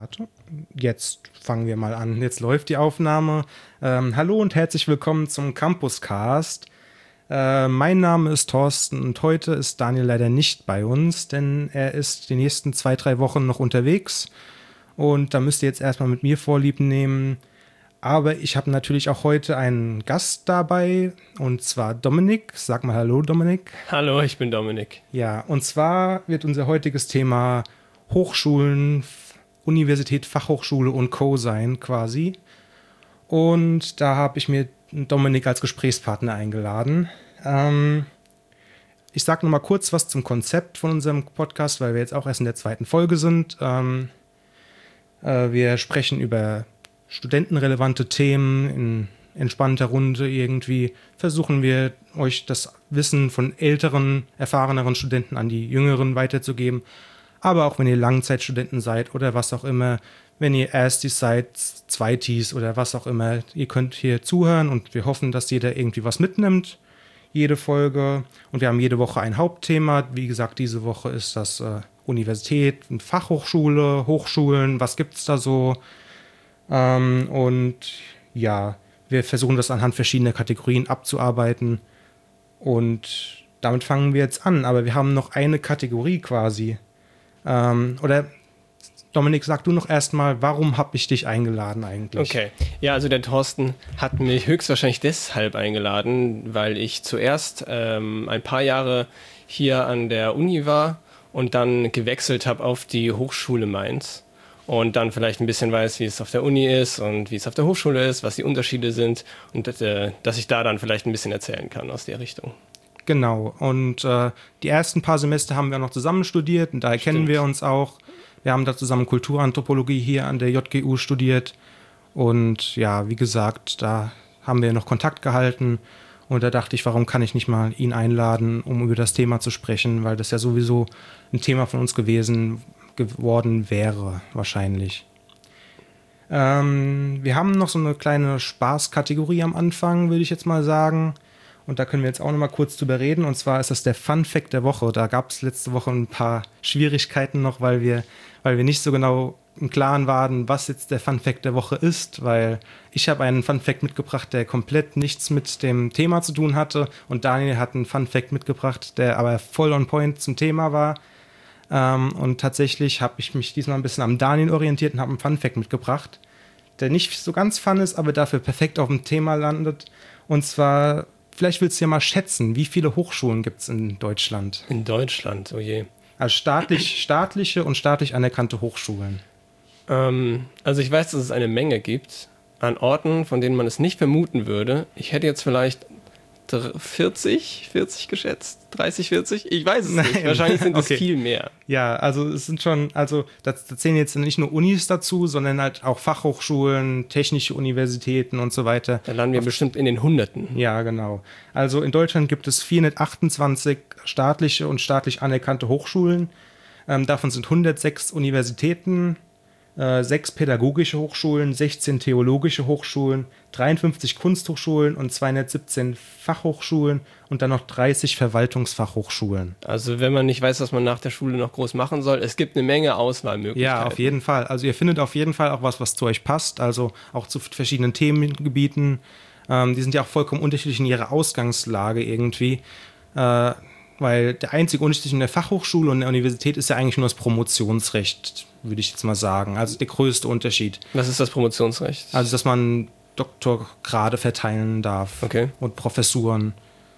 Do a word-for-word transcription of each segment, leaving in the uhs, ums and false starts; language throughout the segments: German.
Warte, jetzt fangen wir mal an. Jetzt läuft die Aufnahme. Ähm, hallo und herzlich willkommen zum Campuscast. Äh, mein Name ist Thorsten und heute ist Daniel leider nicht bei uns, denn er ist die nächsten zwei, drei Wochen noch unterwegs. Und da müsst ihr jetzt erstmal mit mir Vorlieb nehmen. Aber ich habe natürlich auch heute einen Gast dabei, und zwar Dominik. Sag mal hallo, Dominik. Hallo, ich bin Dominik. Ja, und zwar wird unser heutiges Thema Hochschulen, Universität, Fachhochschule und Co. sein quasi. Und da habe ich mir Dominik als Gesprächspartner eingeladen. Ähm, ich sage noch mal kurz was zum Konzept von unserem Podcast, weil wir jetzt auch erst in der zweiten Folge sind. Ähm, äh, wir sprechen über studentenrelevante Themen in entspannter Runde irgendwie. Versuchen wir, euch das Wissen von älteren, erfahreneren Studenten an die jüngeren weiterzugeben. Aber auch wenn ihr Langzeitstudenten seid oder was auch immer, wenn ihr Erstis seid, Zweitis oder was auch immer, ihr könnt hier zuhören und wir hoffen, dass jeder irgendwie was mitnimmt, jede Folge. Und wir haben jede Woche ein Hauptthema. Wie gesagt, diese Woche ist das äh, Universität, Fachhochschule, Hochschulen, was gibt es da so? Ähm, und ja, wir versuchen das anhand verschiedener Kategorien abzuarbeiten. Und damit fangen wir jetzt an. Aber wir haben noch eine Kategorie quasi. Ähm, oder Dominik, sag du noch erstmal, warum habe ich dich eingeladen eigentlich? Okay, ja, also der Thorsten hat mich höchstwahrscheinlich deshalb eingeladen, weil ich zuerst ähm, ein paar Jahre hier an der Uni war und dann gewechselt habe auf die Hochschule Mainz und dann vielleicht ein bisschen weiß, wie es auf der Uni ist und wie es auf der Hochschule ist, was die Unterschiede sind und äh, dass ich da dann vielleicht ein bisschen erzählen kann aus der Richtung. Genau, und äh, die ersten paar Semester haben wir noch zusammen studiert und daher Stimmt. kennen wir uns auch. Wir haben da zusammen Kulturanthropologie hier an der J G U studiert und ja, wie gesagt, da haben wir noch Kontakt gehalten und da dachte ich, warum kann ich nicht mal ihn einladen, um über das Thema zu sprechen, weil das ja sowieso ein Thema von uns gewesen geworden wäre, wahrscheinlich. Ähm, wir haben noch so eine kleine Spaßkategorie am Anfang, würde ich jetzt mal sagen. Und da können wir jetzt auch noch mal kurz drüber reden. Und zwar ist das der Fun Fact der Woche. Da gab es letzte Woche ein paar Schwierigkeiten noch, weil wir, weil wir nicht so genau im Klaren waren, was jetzt der Fun Fact der Woche ist. Weil ich habe einen Fun Fact mitgebracht, der komplett nichts mit dem Thema zu tun hatte. Und Daniel hat einen Fun Fact mitgebracht, der aber voll on point zum Thema war. Ähm, und tatsächlich habe ich mich diesmal ein bisschen am Daniel orientiert und habe einen Fun Fact mitgebracht, der nicht so ganz fun ist, aber dafür perfekt auf dem Thema landet. Und zwar... Vielleicht willst du ja mal schätzen, wie viele Hochschulen gibt es in Deutschland? In Deutschland, oh je. Also staatlich, staatliche und staatlich anerkannte Hochschulen. Ähm, also ich weiß, dass es eine Menge gibt an Orten, von denen man es nicht vermuten würde. Ich hätte jetzt vielleicht vierzig, vierzig geschätzt, dreißig, vierzig, ich weiß es nicht. Nein. Wahrscheinlich sind es Okay. viel mehr. Ja, also es sind schon, also da, da zählen jetzt nicht nur Unis dazu, sondern halt auch Fachhochschulen, technische Universitäten und so weiter. Da landen wir Auf, bestimmt in den Hunderten. Ja, genau. Also in Deutschland gibt es vierhundertachtundzwanzig staatliche und staatlich anerkannte Hochschulen. Ähm, davon sind hundertsechs Universitäten, äh, sechs pädagogische Hochschulen, sechzehn theologische Hochschulen, dreiundfünfzig Kunsthochschulen und zweihundertsiebzehn Fachhochschulen und dann noch dreißig Verwaltungsfachhochschulen. Also wenn man nicht weiß, was man nach der Schule noch groß machen soll, es gibt eine Menge Auswahlmöglichkeiten. Ja, auf jeden Fall. Also ihr findet auf jeden Fall auch was, was zu euch passt, also auch zu verschiedenen Themengebieten. Ähm, die sind ja auch vollkommen unterschiedlich in ihrer Ausgangslage irgendwie. Äh, weil der einzige Unterschied zwischen der Fachhochschule und der Universität ist ja eigentlich nur das Promotionsrecht, würde ich jetzt mal sagen. Also der größte Unterschied. Was ist das Promotionsrecht? Also, dass man Doktorgrade verteilen darf Okay. und Professuren.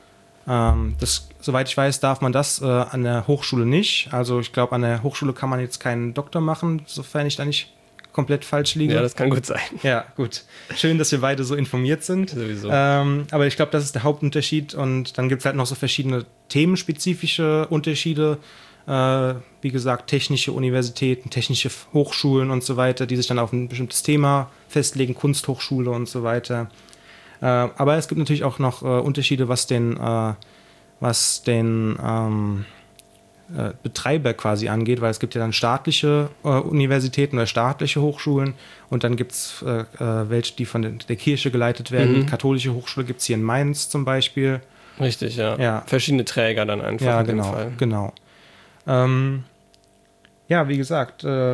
Ähm, das, soweit ich weiß, darf man das äh, an der Hochschule nicht. Also ich glaube, an der Hochschule kann man jetzt keinen Doktor machen, sofern ich da nicht komplett falsch liege. Ja, das kann gut sein. Ja, gut. Schön, dass wir beide so informiert sind. Sowieso. Ähm, aber ich glaube, das ist der Hauptunterschied. Und dann gibt es halt noch so verschiedene themenspezifische Unterschiede. Äh, wie gesagt, technische Universitäten, technische Hochschulen und so weiter, die sich dann auf ein bestimmtes Thema festlegen, Kunsthochschule und so weiter. Äh, aber es gibt natürlich auch noch äh, Unterschiede, was den, äh, was den ähm, äh, Betreiber quasi angeht, weil es gibt ja dann staatliche äh, Universitäten oder staatliche Hochschulen und dann gibt es äh, äh, welche, die von der, der Kirche geleitet werden. Mhm. Katholische Hochschule gibt es hier in Mainz zum Beispiel. Richtig, ja. Ja. Verschiedene Träger dann einfach Ja, in dem genau, Fall. genau. Ähm, ja, wie gesagt, äh,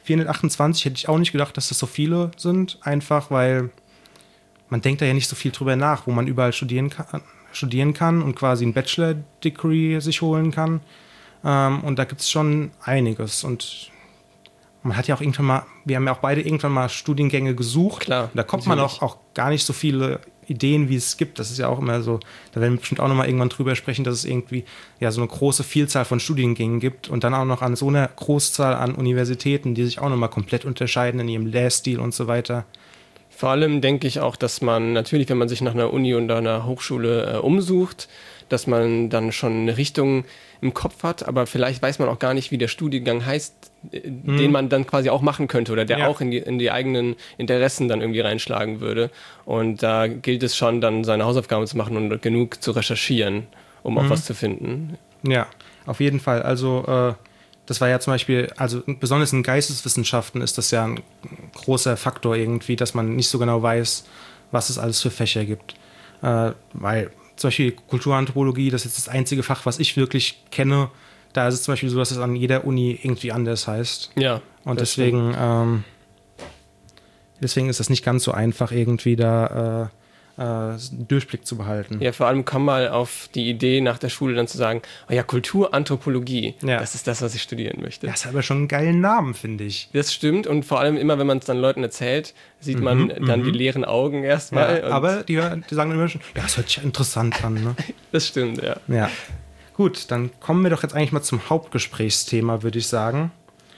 vierhundertachtundzwanzig hätte ich auch nicht gedacht, dass das so viele sind, einfach weil man denkt da ja nicht so viel drüber nach, wo man überall studieren kann, studieren kann und quasi ein Bachelor-Degree sich holen kann. Ähm, und da gibt es schon einiges. Und man hat ja auch irgendwann mal, wir haben ja auch beide irgendwann mal Studiengänge gesucht. Klar. Und da kommt natürlich. man auch, auch gar nicht so viele Ideen, wie es gibt. Das ist ja auch immer so, da werden wir bestimmt auch nochmal irgendwann drüber sprechen, dass es irgendwie ja so eine große Vielzahl von Studiengängen gibt und dann auch noch an so einer Großzahl an Universitäten, die sich auch nochmal komplett unterscheiden in ihrem Lehrstil und so weiter. Vor allem denke ich auch, dass man natürlich, wenn man sich nach einer Uni oder einer Hochschule äh, umsucht, dass man dann schon eine Richtung im Kopf hat, aber vielleicht weiß man auch gar nicht, wie der Studiengang heißt, äh, hm. den man dann quasi auch machen könnte oder der ja. auch in die, in die eigenen Interessen dann irgendwie reinschlagen würde. Und da gilt es schon, dann seine Hausaufgaben zu machen und genug zu recherchieren, um hm. auch was zu finden. Ja, auf jeden Fall. Also äh, das war ja zum Beispiel, also besonders in Geisteswissenschaften ist das ja ein großer Faktor irgendwie, dass man nicht so genau weiß, was es alles für Fächer gibt. Äh, weil zum Beispiel Kulturanthropologie, das ist das einzige Fach, was ich wirklich kenne. Da ist es zum Beispiel so, dass es an jeder Uni irgendwie anders heißt. Ja. Und deswegen, ähm, deswegen ist das nicht ganz so einfach, irgendwie da äh, äh, einen Durchblick zu behalten. Ja, vor allem komm mal auf die Idee, nach der Schule dann zu sagen, oh ja, Kulturanthropologie, ja. das ist das, was ich studieren möchte. Das hat aber schon einen geilen Namen, finde ich. Das stimmt und vor allem immer, wenn man es dann Leuten erzählt, sieht man mhm, dann m-m. die leeren Augen erstmal. Ja, aber die, die sagen immer schon, ja, das hört sich ja interessant an. Ne? Das stimmt, ja. Ja. Gut, dann kommen wir doch jetzt eigentlich mal zum Hauptgesprächsthema, würde ich sagen.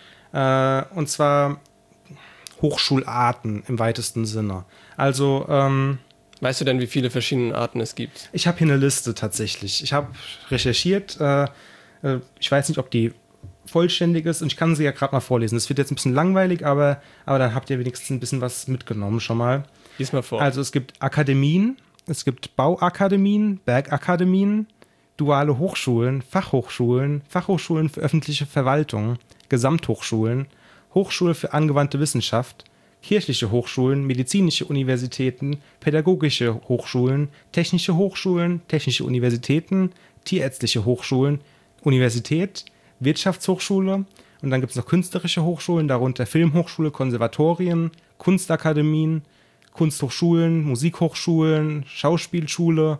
Äh, und zwar Hochschularten im weitesten Sinne. Also, ähm, weißt du denn, wie viele verschiedene Arten es gibt? Ich habe hier eine Liste tatsächlich. Ich habe recherchiert. Äh, äh, ich weiß nicht, ob die vollständig ist und ich kann sie ja gerade mal vorlesen. Das wird jetzt ein bisschen langweilig, aber, aber dann habt ihr wenigstens ein bisschen was mitgenommen schon mal. Lies mal vor. Also es gibt Akademien, es gibt Bauakademien, Bergakademien, duale Hochschulen, Fachhochschulen, Fachhochschulen für öffentliche Verwaltung, Gesamthochschulen, Hochschule für angewandte Wissenschaft, kirchliche Hochschulen, medizinische Universitäten, pädagogische Hochschulen, technische Hochschulen, technische Universitäten, tierärztliche Hochschulen, Universität, Wirtschaftshochschule und dann gibt es noch künstlerische Hochschulen, darunter Filmhochschule, Konservatorien, Kunstakademien, Kunsthochschulen, Musikhochschulen, Schauspielschule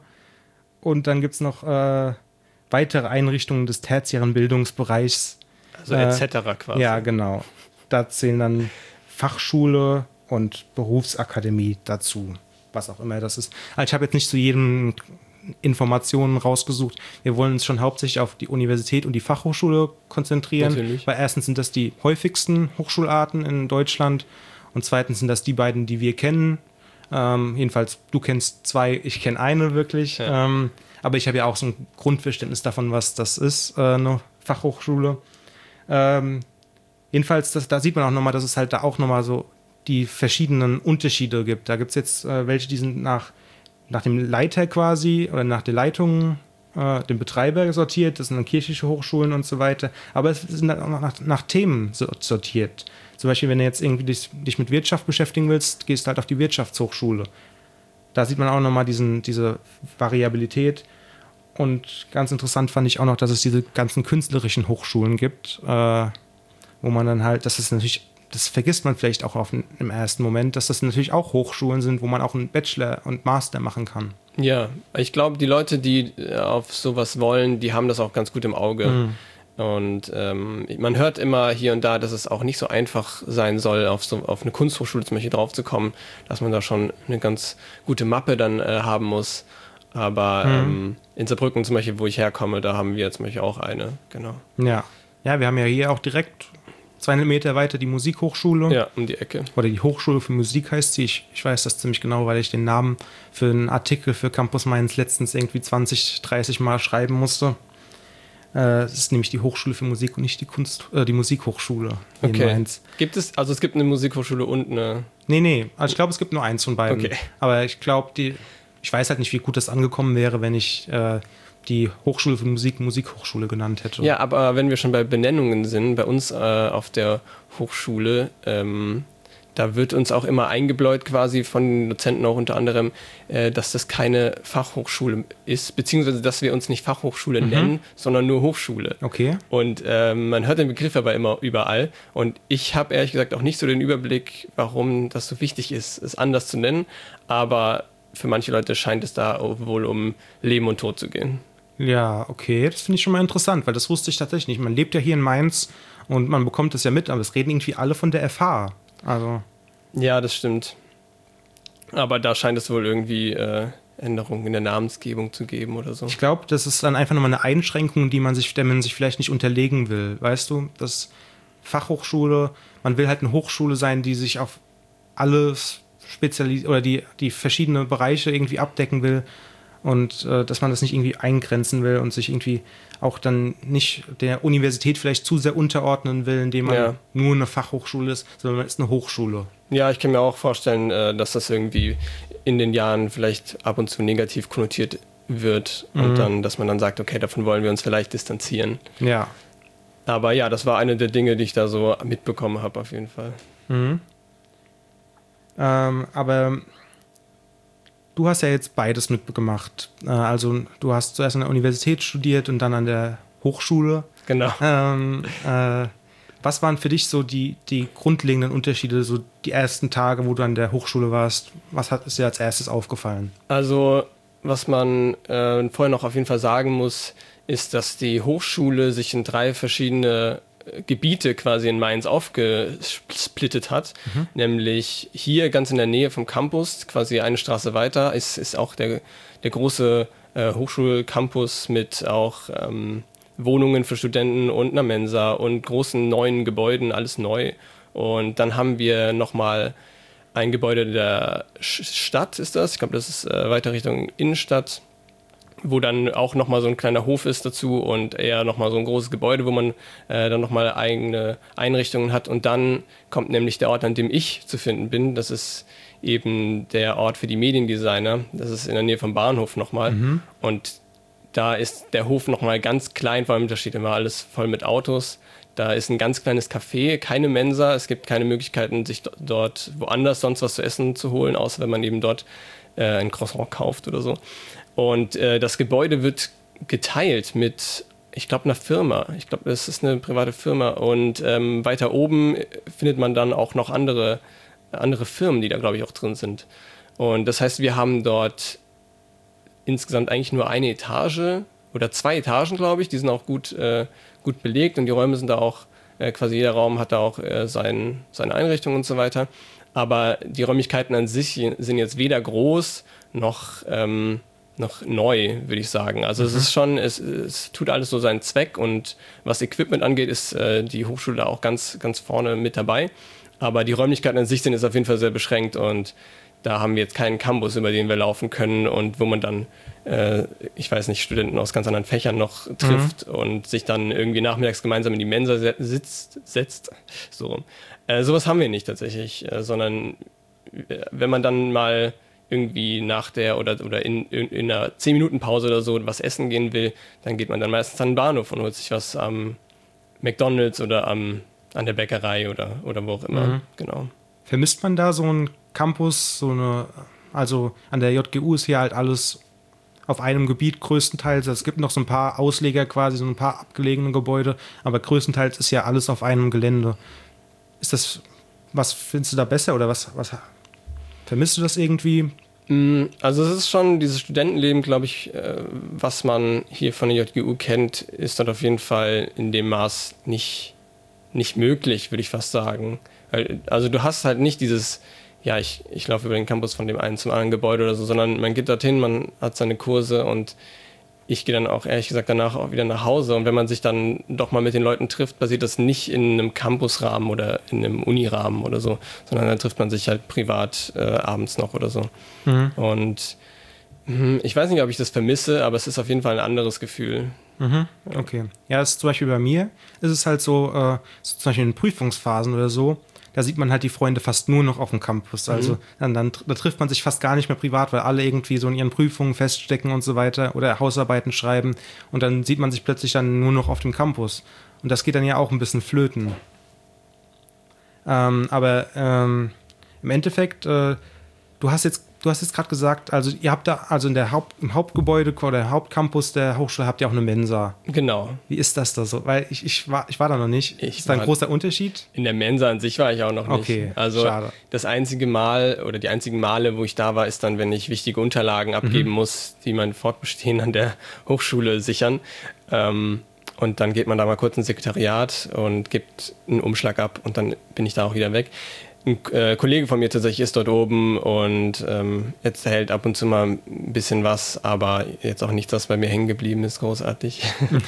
und dann gibt es noch äh, weitere Einrichtungen des tertiären Bildungsbereichs. Also äh, et cetera quasi. Ja, genau. Da zählen dann Fachschule und Berufsakademie dazu, was auch immer das ist. Also ich habe jetzt nicht zu jedem Informationen rausgesucht. Wir wollen uns schon hauptsächlich auf die Universität und die Fachhochschule konzentrieren, Natürlich. Weil erstens sind das die häufigsten Hochschularten in Deutschland und zweitens sind das die beiden, die wir kennen. Ähm, jedenfalls, du kennst zwei, ich kenne eine wirklich. Ja. Ähm, aber ich habe ja auch so ein Grundverständnis davon, was das ist, äh, eine Fachhochschule. Ähm, jedenfalls, das, da sieht man auch nochmal, dass es halt da auch nochmal so die verschiedenen Unterschiede gibt. Da gibt es jetzt äh, welche, die sind nach, nach dem Leiter quasi oder nach der Leitung, äh, dem Betreiber sortiert. Das sind dann kirchliche Hochschulen und so weiter. Aber es sind dann auch noch nach, nach Themen sortiert. Zum Beispiel, wenn du jetzt irgendwie dich, dich mit Wirtschaft beschäftigen willst, gehst du halt auf die Wirtschaftshochschule. Da sieht man auch nochmal diesen, diese Variabilität. Und ganz interessant fand ich auch noch, dass es diese ganzen künstlerischen Hochschulen gibt, äh, wo man dann halt, das ist natürlich, das vergisst man vielleicht auch auf, im ersten Moment, dass das natürlich auch Hochschulen sind, wo man auch einen Bachelor und Master machen kann. Ja, ich glaube, die Leute, die auf sowas wollen, die haben das auch ganz gut im Auge. Mhm. Und ähm, man hört immer hier und da, dass es auch nicht so einfach sein soll, auf, so, auf eine Kunsthochschule zum Beispiel draufzukommen, dass man da schon eine ganz gute Mappe dann äh, haben muss. Aber mhm. ähm, in Saarbrücken zum Beispiel, wo ich herkomme, da haben wir zum Beispiel auch eine, genau. Ja, ja, wir haben ja hier auch direkt zweihundert Meter weiter die Musikhochschule. Ja, um die Ecke. Oder die Hochschule für Musik heißt sie. Ich, ich weiß das ziemlich genau, weil ich den Namen für einen Artikel für Campus Mainz letztens irgendwie zwanzig, dreißig Mal schreiben musste. Es ist nämlich die Hochschule für Musik und nicht die Kunst, äh, die Musikhochschule in okay. Mainz. Gibt es, also es gibt eine Musikhochschule und eine... Nee, nee, also ich glaube, es gibt nur eins von beiden. Okay. Aber ich glaube, die, ich weiß halt nicht, wie gut das angekommen wäre, wenn ich äh, die Hochschule für Musik Musikhochschule genannt hätte. Ja, aber wenn wir schon bei Benennungen sind, bei uns äh, auf der Hochschule, ähm, da wird uns auch immer eingebläut quasi von den Dozenten auch unter anderem, äh, dass das keine Fachhochschule ist, beziehungsweise dass wir uns nicht Fachhochschule mhm. nennen, sondern nur Hochschule. Okay. Und äh, man hört den Begriff aber immer überall. Und ich habe ehrlich gesagt auch nicht so den Überblick, warum das so wichtig ist, es anders zu nennen. Aber für manche Leute scheint es da wohl um Leben und Tod zu gehen. Ja, okay, das finde ich schon mal interessant, weil das wusste ich tatsächlich nicht. Man lebt ja hier in Mainz und man bekommt das ja mit, aber es reden irgendwie alle von der F H. Also. Ja, das stimmt. Aber da scheint es wohl irgendwie äh, Änderungen in der Namensgebung zu geben oder so. Ich glaube, das ist dann einfach nochmal eine Einschränkung, die man sich, der man sich vielleicht nicht unterlegen will. Weißt du, das Fachhochschule, man will halt eine Hochschule sein, die sich auf alles spezialisiert oder die, die verschiedene Bereiche irgendwie abdecken will. Und äh, dass man das nicht irgendwie eingrenzen will und sich irgendwie auch dann nicht der Universität vielleicht zu sehr unterordnen will, indem man ja. nur eine Fachhochschule ist, sondern man ist eine Hochschule. Ja, ich kann mir auch vorstellen, äh, dass das irgendwie in den Jahren vielleicht ab und zu negativ konnotiert wird mhm. und dann, dass man dann sagt, okay, davon wollen wir uns vielleicht distanzieren. Ja. Aber ja, das war eine der Dinge, die ich da so mitbekommen habe, auf jeden Fall. Mhm. Ähm, aber du hast ja jetzt beides mitgemacht. Also du hast zuerst an der Universität studiert und dann an der Hochschule. Genau. Ähm, äh, was waren für dich so die, die grundlegenden Unterschiede, so die ersten Tage, wo du an der Hochschule warst? Was hat, ist dir als erstes aufgefallen? Also was man äh, vorher noch auf jeden Fall sagen muss, ist, dass die Hochschule sich in drei verschiedene Gebiete quasi in Mainz aufgesplittet hat, mhm. nämlich hier ganz in der Nähe vom Campus, quasi eine Straße weiter, ist, ist auch der, der große äh, Hochschulcampus mit auch ähm, Wohnungen für Studenten und einer Mensa und großen neuen Gebäuden, alles neu. Und dann haben wir nochmal ein Gebäude der Stadt, ist das, ich glaube, das ist äh, weiter Richtung Innenstadt, wo dann auch nochmal so ein kleiner Hof ist dazu und eher nochmal so ein großes Gebäude, wo man äh, dann nochmal eigene Einrichtungen hat. Und dann kommt nämlich der Ort, an dem ich zu finden bin. Das ist eben der Ort für die Mediendesigner. Das ist in der Nähe vom Bahnhof nochmal. Mhm. Und da ist der Hof nochmal ganz klein, vor allem da steht immer alles voll mit Autos. Da ist ein ganz kleines Café, keine Mensa. Es gibt keine Möglichkeiten, sich dort woanders sonst was zu essen zu holen, außer wenn man eben dort äh, ein Croissant kauft oder so. Und äh, das Gebäude wird geteilt mit, ich glaube, einer Firma. Ich glaube, das ist eine private Firma. Und ähm, weiter oben findet man dann auch noch andere, andere Firmen, die da, glaube ich, auch drin sind. Und das heißt, wir haben dort insgesamt eigentlich nur eine Etage oder zwei Etagen, glaube ich. Die sind auch gut, äh, gut belegt und die Räume sind da auch, äh, quasi jeder Raum hat da auch äh, sein, seine Einrichtung und so weiter. Aber die Räumlichkeiten an sich sind jetzt weder groß noch... Ähm, noch neu, würde ich sagen. Also mhm. es ist schon, es, es tut alles so seinen Zweck und was Equipment angeht, ist äh, die Hochschule da auch ganz, ganz vorne mit dabei. Aber die Räumlichkeiten an sich sind jetzt auf jeden Fall sehr beschränkt und da haben wir jetzt keinen Campus, über den wir laufen können und wo man dann, äh, ich weiß nicht, Studenten aus ganz anderen Fächern noch trifft mhm. und sich dann irgendwie nachmittags gemeinsam in die Mensa sitzt, setzt. So. Äh, sowas haben wir nicht tatsächlich, äh, sondern wenn man dann mal irgendwie nach der oder, oder in, in, in einer zehn Minuten Pause oder so was essen gehen will, dann geht man dann meistens an den Bahnhof und holt sich was am McDonald's oder am, an der Bäckerei oder, oder wo auch immer. Mhm. Genau. Vermisst man da so einen Campus, so eine, also an der J G U ist hier halt alles auf einem Gebiet größtenteils. Es gibt noch so ein paar Ausleger quasi, so ein paar abgelegene Gebäude, aber größtenteils ist ja alles auf einem Gelände. Ist das, was findest du da besser oder was, was vermisst du das irgendwie? Also es ist schon dieses Studentenleben, glaube ich, was man hier von der J G U kennt, ist dort auf jeden Fall in dem Maß nicht, nicht möglich, würde ich fast sagen. Also du hast halt nicht dieses, ja, ich, ich laufe über den Campus von dem einen zum anderen Gebäude oder so, sondern man geht dorthin, man hat seine Kurse und ich gehe dann auch ehrlich gesagt danach auch wieder nach Hause. Und wenn man sich dann doch mal mit den Leuten trifft, passiert das nicht in einem Campusrahmen oder in einem Unirahmen oder so, sondern dann trifft man sich halt privat äh, abends noch oder so. Mhm. Und mh, ich weiß nicht, ob ich das vermisse, aber es ist auf jeden Fall ein anderes Gefühl. Mhm. Okay. Ja, das ist zum Beispiel bei mir, ist es halt so, äh, so zum Beispiel in Prüfungsphasen oder so, da sieht man halt die Freunde fast nur noch auf dem Campus. Also mhm. dann, dann da trifft man sich fast gar nicht mehr privat, weil alle irgendwie so in ihren Prüfungen feststecken und so weiter oder Hausarbeiten schreiben. Und dann sieht man sich plötzlich dann nur noch auf dem Campus. Und das geht dann ja auch ein bisschen flöten. Ähm, aber ähm, im Endeffekt, äh, du hast jetzt, du hast jetzt gerade gesagt, also ihr habt da, also in der Haupt, im Hauptgebäude oder Hauptcampus der Hochschule habt ihr auch eine Mensa. Genau. Wie ist das da so? Weil ich, ich, war, ich war da noch nicht. Ich ist da ein war- großer Unterschied? In der Mensa an sich war ich auch noch nicht. Okay, also schade. das einzige Mal oder die einzigen Male, wo ich da war, ist dann, wenn ich wichtige Unterlagen abgeben Mhm. muss, die mein Fortbestehen an der Hochschule sichern. Ähm, und dann geht man da mal kurz ins Sekretariat und gibt einen Umschlag ab und dann bin ich da auch wieder weg. Ein äh, Kollege von mir tatsächlich ist dort oben und ähm, erzählt ab und zu mal ein bisschen was, aber jetzt auch nichts, was bei mir hängen geblieben ist, großartig.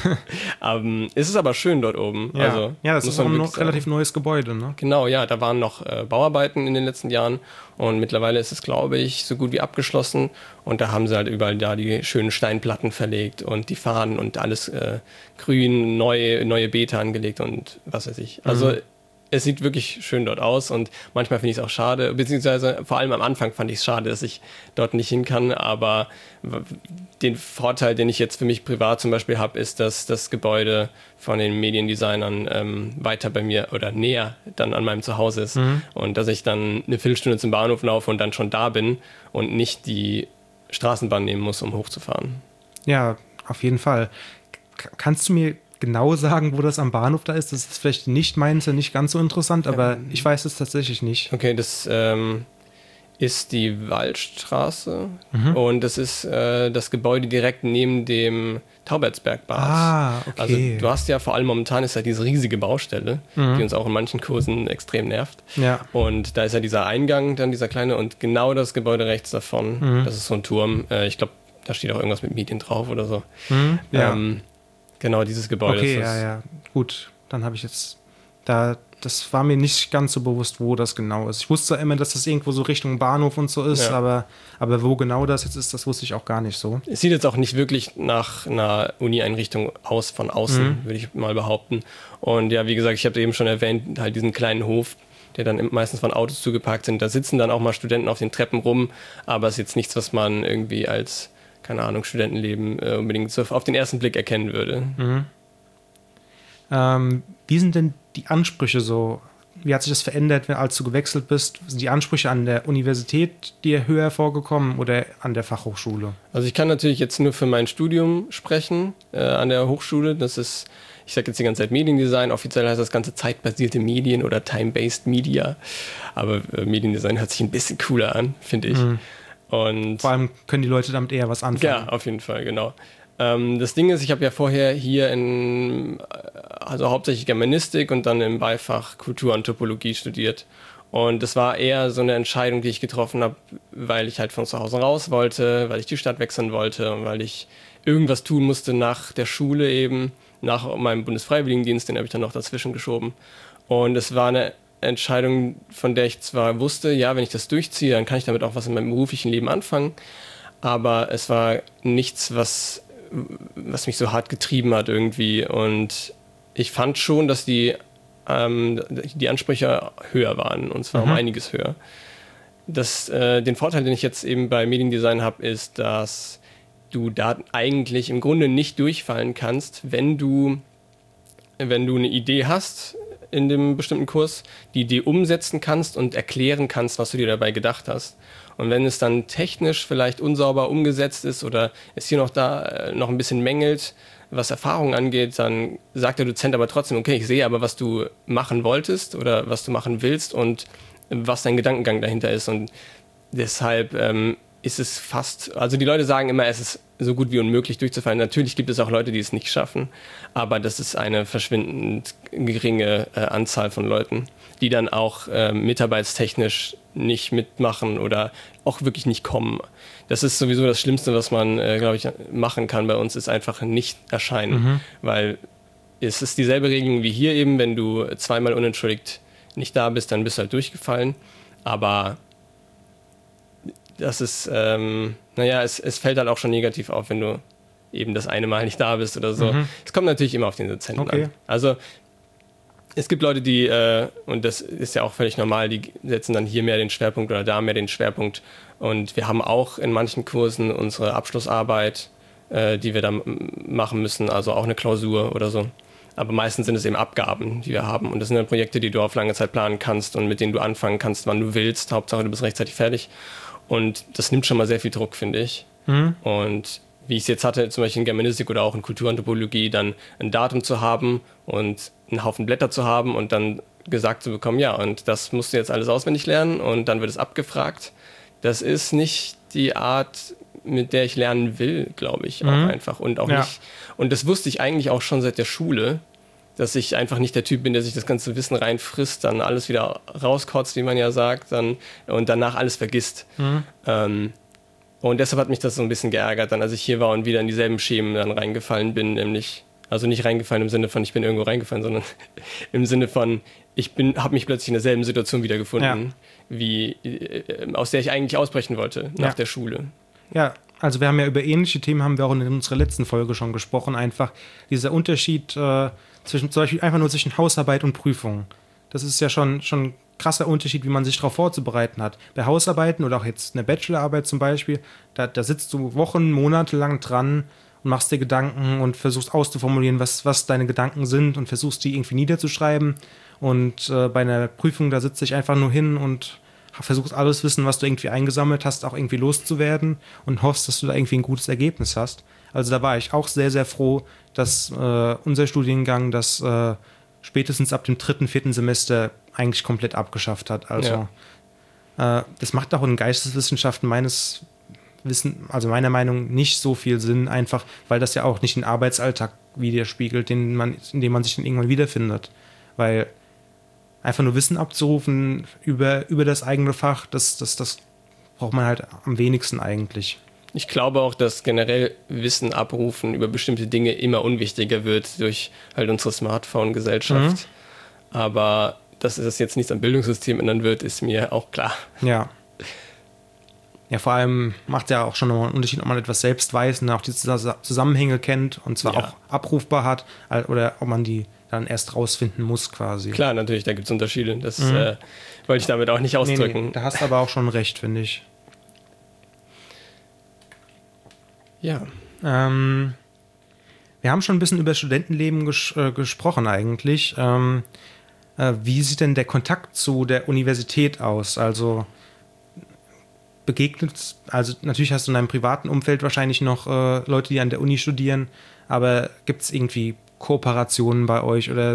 ähm, es ist aber schön dort oben. Ja, Also, ja das muss ist auch man ein wirklich noch relativ neues Gebäude, ne? Genau, ja, da waren noch äh, Bauarbeiten in den letzten Jahren und mittlerweile ist es, glaube ich, so gut wie abgeschlossen und da haben sie halt überall da die schönen Steinplatten verlegt und die Fahnen und alles äh, grün, neue, neue Beete angelegt und was weiß ich. Also Mhm. es sieht wirklich schön dort aus und manchmal finde ich es auch schade, beziehungsweise vor allem am Anfang fand ich es schade, dass ich dort nicht hin kann, aber w- den Vorteil, den ich jetzt für mich privat zum Beispiel habe, ist, dass das Gebäude von den Mediendesignern ähm, weiter bei mir oder näher dann an meinem Zuhause ist und dass ich dann eine Viertelstunde zum Bahnhof laufe und dann schon da bin und nicht die Straßenbahn nehmen muss, um hochzufahren. Ja, auf jeden Fall. K kannst du mir genau sagen, wo das am Bahnhof da ist? Das ist vielleicht nicht meins, ja nicht ganz so interessant, aber ich weiß es tatsächlich nicht. Okay, das ähm, ist die Waldstraße und das ist äh, das Gebäude direkt neben dem Taubertsbergbad. Ah, okay. Also du hast ja vor allem momentan ist ja diese riesige Baustelle, die uns auch in manchen Kursen extrem nervt. Ja. Und da ist ja dieser Eingang, dann dieser kleine und genau das Gebäude rechts davon, das ist so ein Turm. Äh, ich glaube, da steht auch irgendwas mit Medien drauf oder so. Mhm, ja. Ähm, genau, dieses Gebäude Okay, ist das. ja, ja. Gut, dann habe ich jetzt da, das war mir nicht ganz so bewusst, wo das genau ist. Ich wusste immer, dass das irgendwo so Richtung Bahnhof und so ist, Ja. aber, aber wo genau das jetzt ist, das wusste ich auch gar nicht so. Es sieht jetzt auch nicht wirklich nach einer Uni-Einrichtung aus, von außen, würde ich mal behaupten. Und ja, wie gesagt, ich habe eben schon erwähnt, halt diesen kleinen Hof, der dann meistens von Autos zugeparkt sind. Da sitzen dann auch mal Studenten auf den Treppen rum, aber es ist jetzt nichts, was man irgendwie als, keine Ahnung, Studentenleben äh, unbedingt so auf den ersten Blick erkennen würde. Ähm, wie sind denn die Ansprüche so? Wie hat sich das verändert, wenn, als du gewechselt bist? Sind die Ansprüche an der Universität dir höher vorgekommen oder an der Fachhochschule? Also ich kann natürlich jetzt nur für mein Studium sprechen äh, an der Hochschule. Das ist, ich sage jetzt die ganze Zeit Mediendesign. Offiziell heißt das Ganze zeitbasierte Medien oder Time-Based Media. Aber äh, Mediendesign hört sich ein bisschen cooler an, finde ich. Und Vor allem können die Leute damit eher was anfangen. ja, auf jeden Fall, genau. Ähm, das Ding ist, ich habe ja vorher hier in, äh, also hauptsächlich Germanistik und dann im Beifach Kulturanthropologie studiert. Und das war eher so eine Entscheidung, die ich getroffen habe, weil ich halt von zu Hause raus wollte, weil ich die Stadt wechseln wollte und weil ich irgendwas tun musste nach der Schule eben, nach meinem Bundesfreiwilligendienst, den habe ich dann noch dazwischen geschoben. Und es war eine Entscheidung, von der ich zwar wusste, ja, wenn ich das durchziehe, dann kann ich damit auch was in meinem beruflichen Leben anfangen, aber es war nichts, was, was mich so hart getrieben hat irgendwie und ich fand schon, dass die, ähm, die Ansprüche höher waren und zwar Mhm. um einiges höher. Das, äh, den Vorteil, den ich jetzt eben bei Mediendesign habe, ist, dass du da eigentlich im Grunde nicht durchfallen kannst, wenn du, wenn du eine Idee hast in dem bestimmten Kurs, die Idee umsetzen kannst und erklären kannst, was du dir dabei gedacht hast. Und wenn es dann technisch vielleicht unsauber umgesetzt ist oder es hier noch da äh, noch ein bisschen mängelt, was Erfahrung angeht, dann sagt der Dozent aber trotzdem, okay, ich sehe aber, was du machen wolltest oder was du machen willst und was dein Gedankengang dahinter ist. Und deshalb ähm, ist es fast, also die Leute sagen immer, es ist so gut wie unmöglich durchzufallen. Natürlich gibt es auch Leute, die es nicht schaffen, aber das ist eine verschwindend geringe äh, Anzahl von Leuten, die dann auch äh, mitarbeitstechnisch nicht mitmachen oder auch wirklich nicht kommen. Das ist sowieso das Schlimmste, was man, äh, glaube ich, machen kann bei uns, ist einfach nicht erscheinen, weil es ist dieselbe Regelung wie hier eben, wenn du zweimal unentschuldigt nicht da bist, dann bist du halt durchgefallen, aber das ist, ähm, naja, es, es fällt halt auch schon negativ auf, wenn du eben das eine Mal nicht da bist oder so. Mhm. Es kommt natürlich immer auf den Dozenten Okay. an. Also es gibt Leute, die, äh, und das ist ja auch völlig normal, die setzen dann hier mehr den Schwerpunkt oder da mehr den Schwerpunkt. Und wir haben auch in manchen Kursen unsere Abschlussarbeit, äh, die wir dann machen müssen, also auch eine Klausur oder so. Aber meistens sind es eben Abgaben, die wir haben. Und das sind dann Projekte, die du auf lange Zeit planen kannst und mit denen du anfangen kannst, wann du willst. Hauptsache, du bist rechtzeitig fertig. Und das nimmt schon mal sehr viel Druck, finde ich. Mhm. Und wie ich es jetzt hatte, zum Beispiel in Germanistik oder auch in Kulturanthropologie, dann ein Datum zu haben und einen Haufen Blätter zu haben und dann gesagt zu bekommen, ja, und das musst du jetzt alles auswendig lernen und dann wird es abgefragt. Das ist nicht die Art, mit der ich lernen will, glaube ich, mhm. auch einfach. Und auch ja. nicht. Und das wusste ich eigentlich auch schon seit der Schule, dass ich einfach nicht der Typ bin, der sich das ganze Wissen reinfrisst, dann alles wieder rauskotzt, wie man ja sagt, dann, und danach alles vergisst. Mhm. Ähm, und deshalb hat mich das so ein bisschen geärgert, dann als ich hier war und wieder in dieselben Schemen dann reingefallen bin, nämlich, also nicht reingefallen im Sinne von, ich bin irgendwo reingefallen, sondern im Sinne von, ich bin, habe mich plötzlich in derselben Situation wiedergefunden, ja. wie, äh, aus der ich eigentlich ausbrechen wollte, nach ja. der Schule. Ja, also wir haben ja über ähnliche Themen, haben wir auch in unserer letzten Folge schon gesprochen, einfach dieser Unterschied äh, zwischen, zum Beispiel einfach nur zwischen Hausarbeit und Prüfung. Das ist ja schon, schon ein krasser Unterschied, wie man sich darauf vorzubereiten hat. Bei Hausarbeiten oder auch jetzt eine Bachelorarbeit zum Beispiel, da, da sitzt du Wochen, Monate lang dran und machst dir Gedanken und versuchst auszuformulieren, was, was deine Gedanken sind und versuchst die irgendwie niederzuschreiben. Und äh, bei einer Prüfung, da sitze ich einfach nur hin und versuchst alles Wissen, was du irgendwie eingesammelt hast, auch irgendwie loszuwerden und hoffst, dass du da irgendwie ein gutes Ergebnis hast. Also da war ich auch sehr, sehr froh, dass äh, unser Studiengang das äh, spätestens ab dem dritten, vierten Semester eigentlich komplett abgeschafft hat. Also ja. äh, das macht auch in Geisteswissenschaften meines Wissen, also meiner Meinung nach nicht so viel Sinn, einfach weil das ja auch nicht den Arbeitsalltag widerspiegelt, den man, in dem man sich dann irgendwann wiederfindet. Weil einfach nur Wissen abzurufen über, über das eigene Fach, das, das, das braucht man halt am wenigsten eigentlich. Ich glaube auch, dass generell Wissen abrufen über bestimmte Dinge immer unwichtiger wird durch halt unsere Smartphone-Gesellschaft. Mhm. Aber dass es jetzt nichts am Bildungssystem ändern wird, ist mir auch klar. Ja. Ja, vor allem macht ja auch schon nochmal einen Unterschied, ob man etwas selbst weiß und auch die Zusammenhänge kennt und zwar ja. auch abrufbar hat oder ob man die dann erst rausfinden muss quasi. Klar, natürlich, da gibt es Unterschiede. Das mhm. äh, wollte ich damit auch nicht ausdrücken. Nee, nee, da hast du aber auch schon recht, finde ich. Ja. Ähm, wir haben schon ein bisschen über Studentenleben ges- äh, gesprochen eigentlich. Ähm, äh, wie sieht denn der Kontakt zu der Universität aus? Also begegnet, also natürlich hast du in deinem privaten Umfeld wahrscheinlich noch äh, Leute, die an der Uni studieren, aber gibt es irgendwie Kooperationen bei euch oder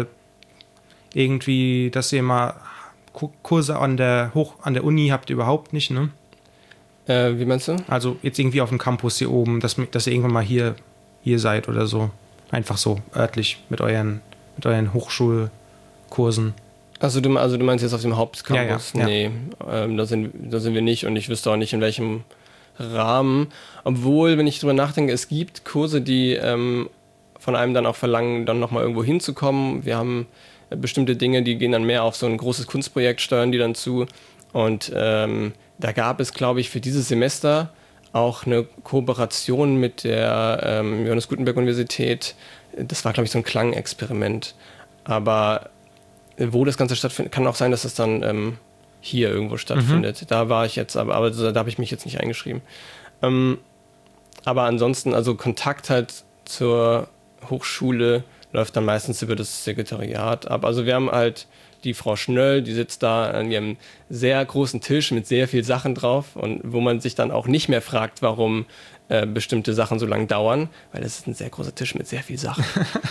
irgendwie, dass ihr mal Kurse an der Hoch an der Uni habt, überhaupt nicht, ne? Äh, wie meinst du? Also jetzt irgendwie auf dem Campus hier oben, dass, dass ihr irgendwann mal hier, hier seid oder so. Einfach so örtlich mit euren, mit euren Hochschulkursen. Also du, also du meinst jetzt auf dem Hauptcampus? Ja, ja, nee, ja. Ähm, da, sind, da sind wir nicht und ich wüsste auch nicht, in welchem Rahmen. Obwohl, wenn ich drüber nachdenke, es gibt Kurse, die ähm, von einem dann auch verlangen, dann nochmal irgendwo hinzukommen. Wir haben äh, bestimmte Dinge, die gehen dann mehr auf so ein großes Kunstprojekt, steuern die dann zu. Und ähm, da gab es, glaube ich, für dieses Semester auch eine Kooperation mit der ähm, Johannes Gutenberg Universität. Das war, glaube ich, so ein Klangexperiment. Aber wo das Ganze stattfindet, kann auch sein, dass es dann ähm, hier irgendwo stattfindet. Mhm. Da war ich jetzt, aber, aber da habe ich mich jetzt nicht eingeschrieben. Ähm, aber ansonsten, also Kontakt halt zur Hochschule läuft dann meistens über das Sekretariat ab. Also wir haben halt die Frau Schnöll, die sitzt da an ihrem sehr großen Tisch mit sehr viel Sachen drauf und wo man sich dann auch nicht mehr fragt, warum äh, bestimmte Sachen so lange dauern, weil es ist ein sehr großer Tisch mit sehr viel Sachen.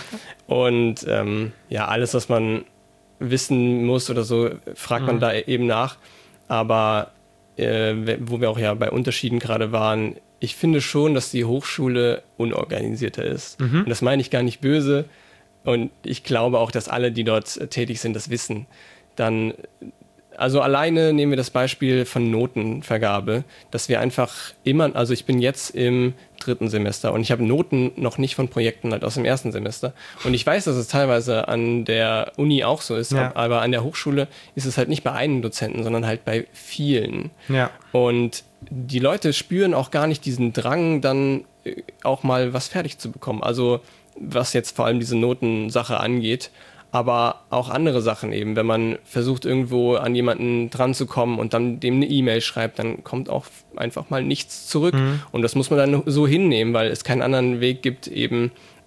Und ähm, ja, alles, was man wissen muss oder so, fragt man mhm. da eben nach. Aber äh, wo wir auch ja bei Unterschieden gerade waren, ich finde schon, dass die Hochschule unorganisierter ist. Mhm. Und das meine ich gar nicht böse. Und ich glaube auch, dass alle, die dort tätig sind, das wissen. Dann, also alleine nehmen wir das Beispiel von Notenvergabe, dass wir einfach immer, also ich bin jetzt im dritten Semester und ich habe Noten noch nicht von Projekten halt aus dem ersten Semester. Und ich weiß, dass es teilweise an der Uni auch so ist, ja. aber an der Hochschule ist es halt nicht bei einem Dozenten, sondern halt bei vielen. Ja. Und die Leute spüren auch gar nicht diesen Drang, dann auch mal was fertig zu bekommen. Also was jetzt vor allem diese Notensache angeht, aber auch andere Sachen eben. Wenn man versucht, irgendwo an jemanden dran zu kommen und dann dem eine E-Mail schreibt, dann kommt auch einfach mal nichts zurück. Mhm. Und das muss man dann so hinnehmen, weil es keinen anderen Weg gibt, eben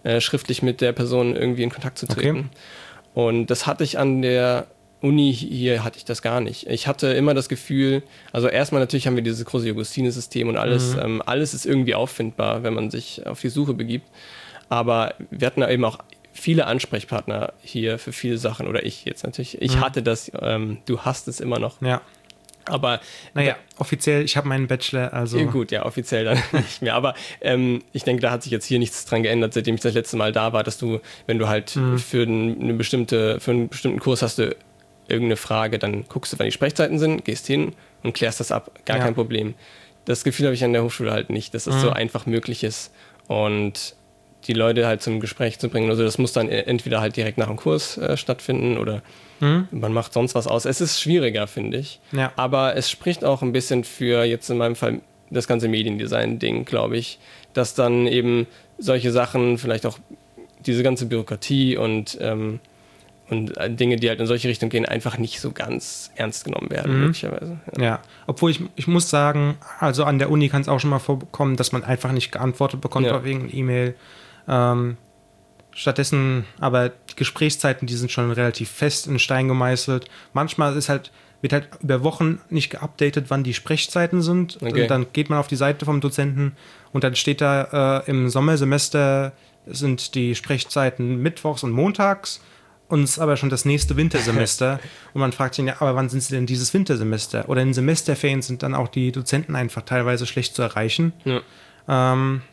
äh, schriftlich mit der Person irgendwie in Kontakt zu treten. Okay. Und das hatte ich an der Uni hier, hatte ich das gar nicht. Ich hatte immer das Gefühl, also erstmal natürlich haben wir dieses große Augustine-System und alles, mhm. ähm, alles ist irgendwie auffindbar, wenn man sich auf die Suche begibt. Aber wir hatten eben auch viele Ansprechpartner hier für viele Sachen, oder ich jetzt natürlich. Ich mhm. hatte das, ähm, du hast es immer noch. Ja. Aber naja, offiziell, ich habe meinen Bachelor, also... Ja, gut, ja, offiziell dann nicht mehr. Aber ähm, ich denke, da hat sich jetzt hier nichts dran geändert, seitdem ich das letzte Mal da war, dass du, wenn du halt mhm. für, eine bestimmte, für einen bestimmten Kurs hast du irgendeine Frage, dann guckst du, wann die Sprechzeiten sind, gehst hin und klärst das ab. Gar ja. kein Problem. Das Gefühl habe ich an der Hochschule halt nicht, dass es mhm. so einfach möglich ist. Und die Leute halt zum Gespräch zu bringen. Also das muss dann entweder halt direkt nach dem Kurs äh, stattfinden oder mhm. man macht sonst was aus. Es ist schwieriger, finde ich. Ja. Aber es spricht auch ein bisschen für jetzt in meinem Fall das ganze Mediendesign-Ding, glaube ich, dass dann eben solche Sachen, vielleicht auch diese ganze Bürokratie und, ähm, und Dinge, die halt in solche Richtung gehen, einfach nicht so ganz ernst genommen werden, mhm. möglicherweise. Ja. ja, obwohl ich, ich muss sagen, also an der Uni kann es auch schon mal vorkommen, dass man einfach nicht geantwortet bekommt ja. auf irgendeine E-Mail. Ähm, stattdessen, aber die Gesprächszeiten, die sind schon relativ fest in Stein gemeißelt. Manchmal ist halt, wird halt über Wochen nicht geupdatet, wann die Sprechzeiten sind. Okay. Und dann geht man auf die Seite vom Dozenten und dann steht da, äh, im Sommersemester sind die Sprechzeiten mittwochs und montags. Und es ist aber schon das nächste Wintersemester. Und man fragt sich, ja, aber wann sind sie denn dieses Wintersemester? Oder in Semesterferien sind dann auch die Dozenten einfach teilweise schlecht zu erreichen. Ja. Ähm,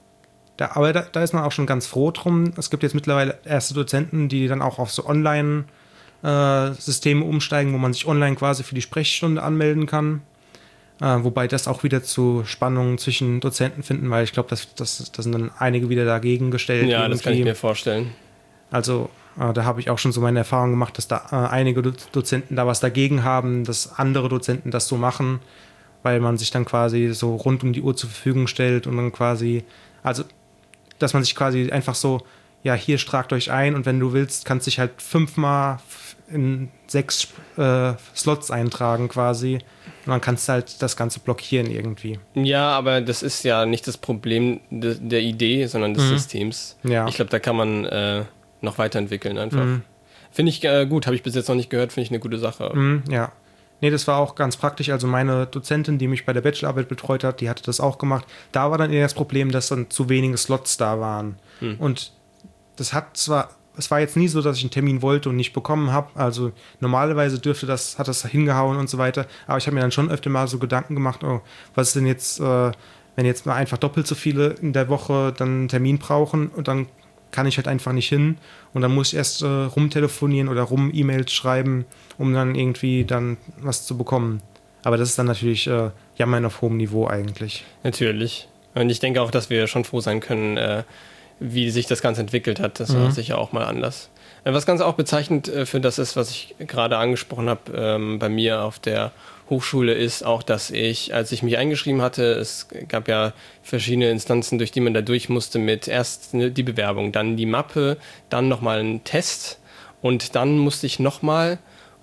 Da, aber da, da ist man auch schon ganz froh drum. Es gibt jetzt mittlerweile erste Dozenten, die dann auch auf so Online-Systeme äh, umsteigen, wo man sich online quasi für die Sprechstunde anmelden kann. Äh, wobei das auch wieder zu Spannungen zwischen Dozenten finden, weil ich glaube, das, das, das sind dann einige wieder dagegen gestellt. Ja, irgendwie. Das kann ich mir vorstellen. Also äh, da habe ich auch schon so meine Erfahrung gemacht, dass da äh, einige Do- Dozenten da was dagegen haben, dass andere Dozenten das so machen, weil man sich dann quasi so rund um die Uhr zur Verfügung stellt und dann quasi, also dass man sich quasi einfach so, ja, hier tragt euch ein und wenn du willst, kannst dich halt fünfmal in sechs äh, Slots eintragen quasi und dann kannst du halt das Ganze blockieren irgendwie. Ja, aber das ist ja nicht das Problem de- der Idee, sondern des mhm. Systems. Ja. Ich glaube, da kann man äh, noch weiterentwickeln einfach. Mhm. Finde ich äh, gut, habe ich bis jetzt noch nicht gehört, finde ich eine gute Sache. Mhm, ja. Nee, das war auch ganz praktisch. Also meine Dozentin, die mich bei der Bachelorarbeit betreut hat, die hatte das auch gemacht. Da war dann eher das Problem, dass dann zu wenige Slots da waren. Hm. Und das hat zwar, es war jetzt nie so, dass ich einen Termin wollte und nicht bekommen habe. Also normalerweise dürfte das, hat das hingehauen und so weiter. Aber ich habe mir dann schon öfter mal so Gedanken gemacht, oh, was ist denn jetzt, äh, wenn jetzt mal einfach doppelt so viele in der Woche dann einen Termin brauchen und dann kann ich halt einfach nicht hin und dann muss ich erst äh, rumtelefonieren oder rum E-Mails schreiben, um dann irgendwie dann was zu bekommen. Aber das ist dann natürlich äh, Jammern auf hohem Niveau eigentlich. Natürlich. Und ich denke auch, dass wir schon froh sein können, äh, wie sich das Ganze entwickelt hat. Das Mhm. war sicher auch mal anders. Äh, was ganz auch bezeichnend äh, für das ist, was ich gerade angesprochen habe, ähm, bei mir auf der Hochschule ist auch, dass ich, als ich mich eingeschrieben hatte, es gab ja verschiedene Instanzen, durch die man da durch musste, mit erst die Bewerbung, dann die Mappe, dann nochmal einen Test und dann musste ich nochmal,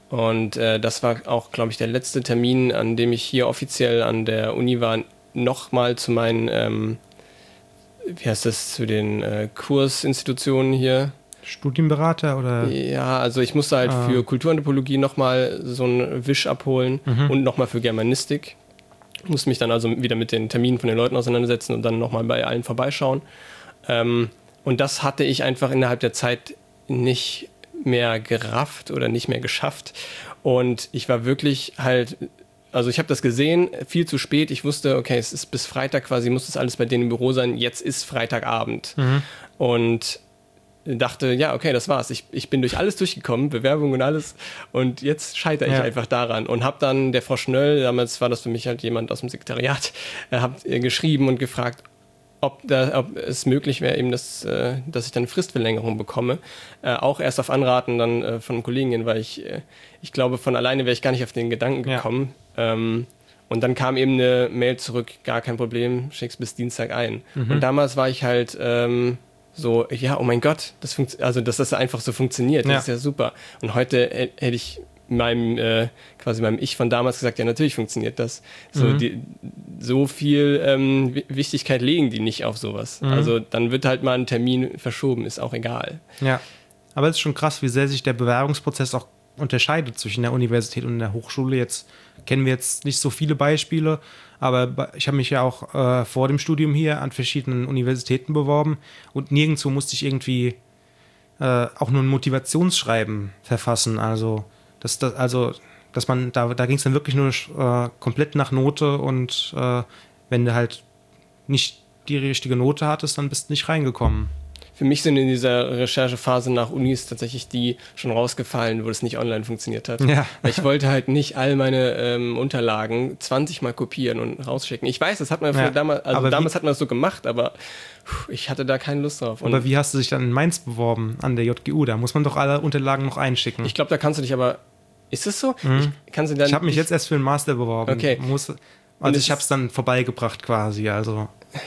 und äh, das war auch, glaube ich, der letzte Termin, an dem ich hier offiziell an der Uni war, nochmal zu meinen, ähm, wie heißt das, zu den äh, Kursinstitutionen hier. Studienberater oder? Ja, also ich musste halt ah. für Kulturanthropologie nochmal so einen Wisch abholen mhm. und nochmal für Germanistik. Ich musste mich dann also wieder mit den Terminen von den Leuten auseinandersetzen und dann nochmal bei allen vorbeischauen. Ähm, und das hatte ich einfach innerhalb der Zeit nicht mehr gerafft oder nicht mehr geschafft. Und ich war wirklich halt, also ich habe das gesehen, viel zu spät. Ich wusste, okay, es ist bis Freitag quasi, muss das alles bei denen im Büro sein. Jetzt ist Freitagabend. Mhm. Und dachte, ja, okay, das war's. Ich, ich bin durch alles durchgekommen, Bewerbung und alles. Und jetzt scheitere ich ja. einfach daran. Und habe dann der Frau Schnöll, damals war das für mich halt jemand aus dem Sekretariat, äh, habe äh, geschrieben und gefragt, ob, da, ob es möglich wäre, eben, das, äh, dass ich dann eine Fristverlängerung bekomme. Äh, auch erst auf Anraten dann äh, von einem Kollegen hin, weil ich, äh, ich glaube, von alleine wäre ich gar nicht auf den Gedanken gekommen. Ja. Ähm, und dann kam eben eine Mail zurück, gar kein Problem, schick's bis Dienstag ein. Mhm. Und damals war ich halt ähm, so, ja, oh mein Gott, das funkt- also dass das einfach so funktioniert, das ja. ist ja super. Und heute hätte ich meinem, äh, quasi meinem Ich von damals gesagt, ja, natürlich funktioniert das. So, Mhm. die, so viel ähm, Wi- Wichtigkeit legen die nicht auf sowas. Mhm. Also dann wird halt mal ein Termin verschoben, ist auch egal. Ja, aber es ist schon krass, wie sehr sich der Bewerbungsprozess auch unterscheidet zwischen der Universität und der Hochschule. Jetzt kennen wir jetzt nicht so viele Beispiele, aber bei- ich habe mich ja auch äh, vor dem Studium hier an verschiedenen Universitäten beworben und nirgendwo musste ich irgendwie äh, auch nur ein Motivationsschreiben verfassen. Also, dass, das, also, dass man, da, da ging es dann wirklich nur äh, komplett nach Note und äh, wenn du halt nicht die richtige Note hattest, dann bist du nicht reingekommen. Für mich sind in dieser Recherchephase nach Unis tatsächlich die schon rausgefallen, wo das nicht online funktioniert hat. Ja. Weil ich wollte halt nicht all meine ähm, Unterlagen zwanzig Mal kopieren und rausschicken. Ich weiß, das hat man Ja, ja, damals, also aber damals wie- hat man das so gemacht, aber puh, ich hatte da keine Lust drauf. Und Aber wie hast du dich dann in Mainz beworben an der J G U? Da muss man doch alle Unterlagen noch einschicken. ich glaube, da kannst du dich aber. Ist es so? Mhm. Ich, kannst du dann Ich habe mich nicht- jetzt erst für den Master beworben. Okay. Muss, Und also es ich habe es dann vorbeigebracht quasi. Also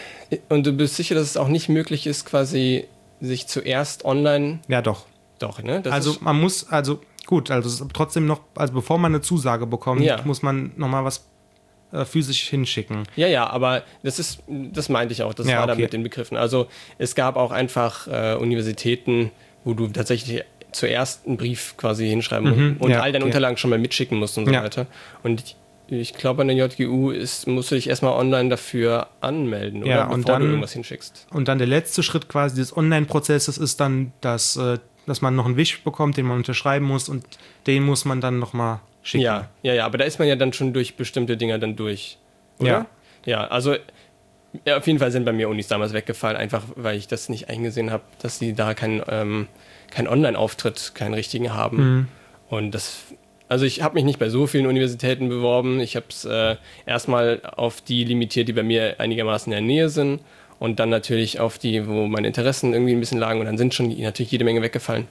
Und du bist sicher, dass es auch nicht möglich ist, quasi sich zuerst online. ja doch. Doch, ne? Das also ist, man muss, also gut, also es ist trotzdem noch, also bevor man eine Zusage bekommt, Ja. muss man nochmal was äh, physisch hinschicken. ja, ja, aber das ist, das meinte ich auch, das Ja, war da okay. mit den Begriffen. Also es gab auch einfach äh, Universitäten, wo du tatsächlich zuerst einen Brief quasi hinschreiben Mhm, und ja, all deine okay. Unterlagen schon mal mitschicken musst und so Ja. weiter. Und ich, ich glaube, an der J G U ist, musst du dich erstmal online dafür anmelden, oder? Ja, Bevor und du dann- irgendwas hinschickst. Und dann der letzte Schritt quasi des Online-Prozesses ist dann, dass, äh, dass man noch einen Wisch bekommt, den man unterschreiben muss und den muss man dann nochmal schicken. Ja, ja, ja, aber da ist man ja dann schon durch bestimmte Dinger dann durch, oder? Ja. Ja, also ja, auf jeden Fall sind bei mir Unis damals weggefallen, einfach weil ich das nicht eingesehen habe, dass sie da keinen ähm, keinen Online-Auftritt, keinen richtigen haben. Mhm. Und das, also ich habe mich nicht bei so vielen Universitäten beworben. Ich habe es äh, erstmal auf die limitiert, die bei mir einigermaßen in der Nähe sind. Und dann natürlich auf die, wo meine Interessen irgendwie ein bisschen lagen. Und dann sind schon natürlich jede Menge weggefallen.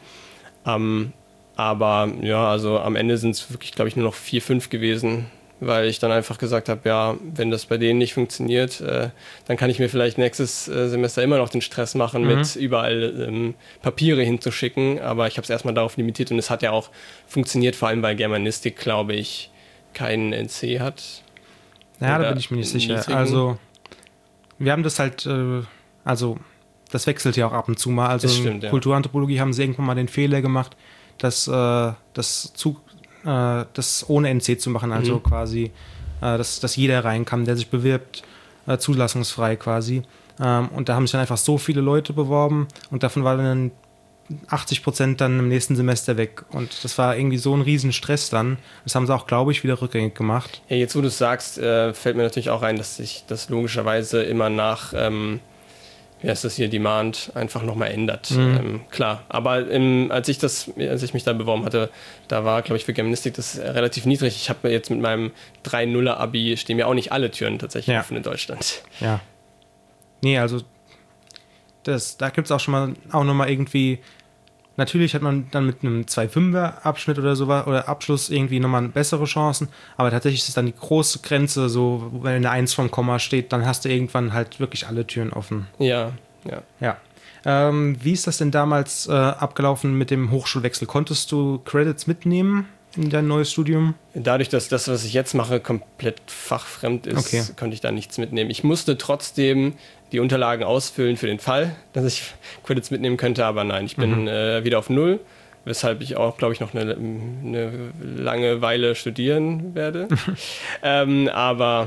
Ähm, aber ja, also am Ende sind es wirklich, glaube ich, nur noch vier, fünf gewesen, weil ich dann einfach gesagt habe, ja, wenn das bei denen nicht funktioniert, äh, dann kann ich mir vielleicht nächstes äh, Semester immer noch den Stress machen, Mhm. mit überall ähm, Papiere hinzuschicken. Aber ich habe es erstmal darauf limitiert und es hat ja auch funktioniert, vor allem weil Germanistik, glaube ich, keinen N C hat. Ja, da Oder bin ich mir nicht sicher. niedrigen. Also, wir haben das halt, äh, also, das wechselt ja auch ab und zu mal. Also, Das in stimmt, ja. Kulturanthropologie haben sie irgendwann mal den Fehler gemacht, dass äh, das, zu, äh, das ohne N C zu machen, also Mhm. quasi, äh, dass, dass jeder reinkam, der sich bewirbt, äh, zulassungsfrei quasi. Ähm, und da haben sich dann einfach so viele Leute beworben und davon waren dann achtzig Prozent dann im nächsten Semester weg. Und das war irgendwie so ein Riesenstress dann. Das haben sie auch, glaube ich, wieder rückgängig gemacht. Ja, jetzt wo du es sagst, äh, fällt mir natürlich auch ein, dass sich das logischerweise immer nach, ähm, wie heißt das hier, Demand einfach nochmal ändert. Mhm. Ähm, klar, aber ähm, als ich das, als ich mich da beworben hatte, da war, glaube ich, für Germanistik das relativ niedrig. Ich habe jetzt mit meinem drei Komma nuller Abi stehen mir auch nicht alle Türen tatsächlich Ja. offen in Deutschland. Ja. Nee, also das, da gibt es auch schon mal auch nochmal irgendwie, natürlich hat man dann mit einem zwei Komma fünfer Abschnitt oder so oder Abschluss irgendwie nochmal bessere Chancen, aber tatsächlich ist dann die große Grenze so, wenn eine eins vom Komma steht, dann hast du irgendwann halt wirklich alle Türen offen. Ja, ja. Ja. Ähm, wie ist das denn damals äh, abgelaufen mit dem Hochschulwechsel? Konntest du Credits mitnehmen in dein neues Studium? Dadurch, dass das, was ich jetzt mache, komplett fachfremd ist, Okay. konnte ich da nichts mitnehmen. Ich musste trotzdem die Unterlagen ausfüllen für den Fall, dass ich Credits mitnehmen könnte, aber nein, ich bin Mhm. äh, wieder auf Null, weshalb ich auch, glaube ich, noch eine, eine lange Weile studieren werde. ähm, aber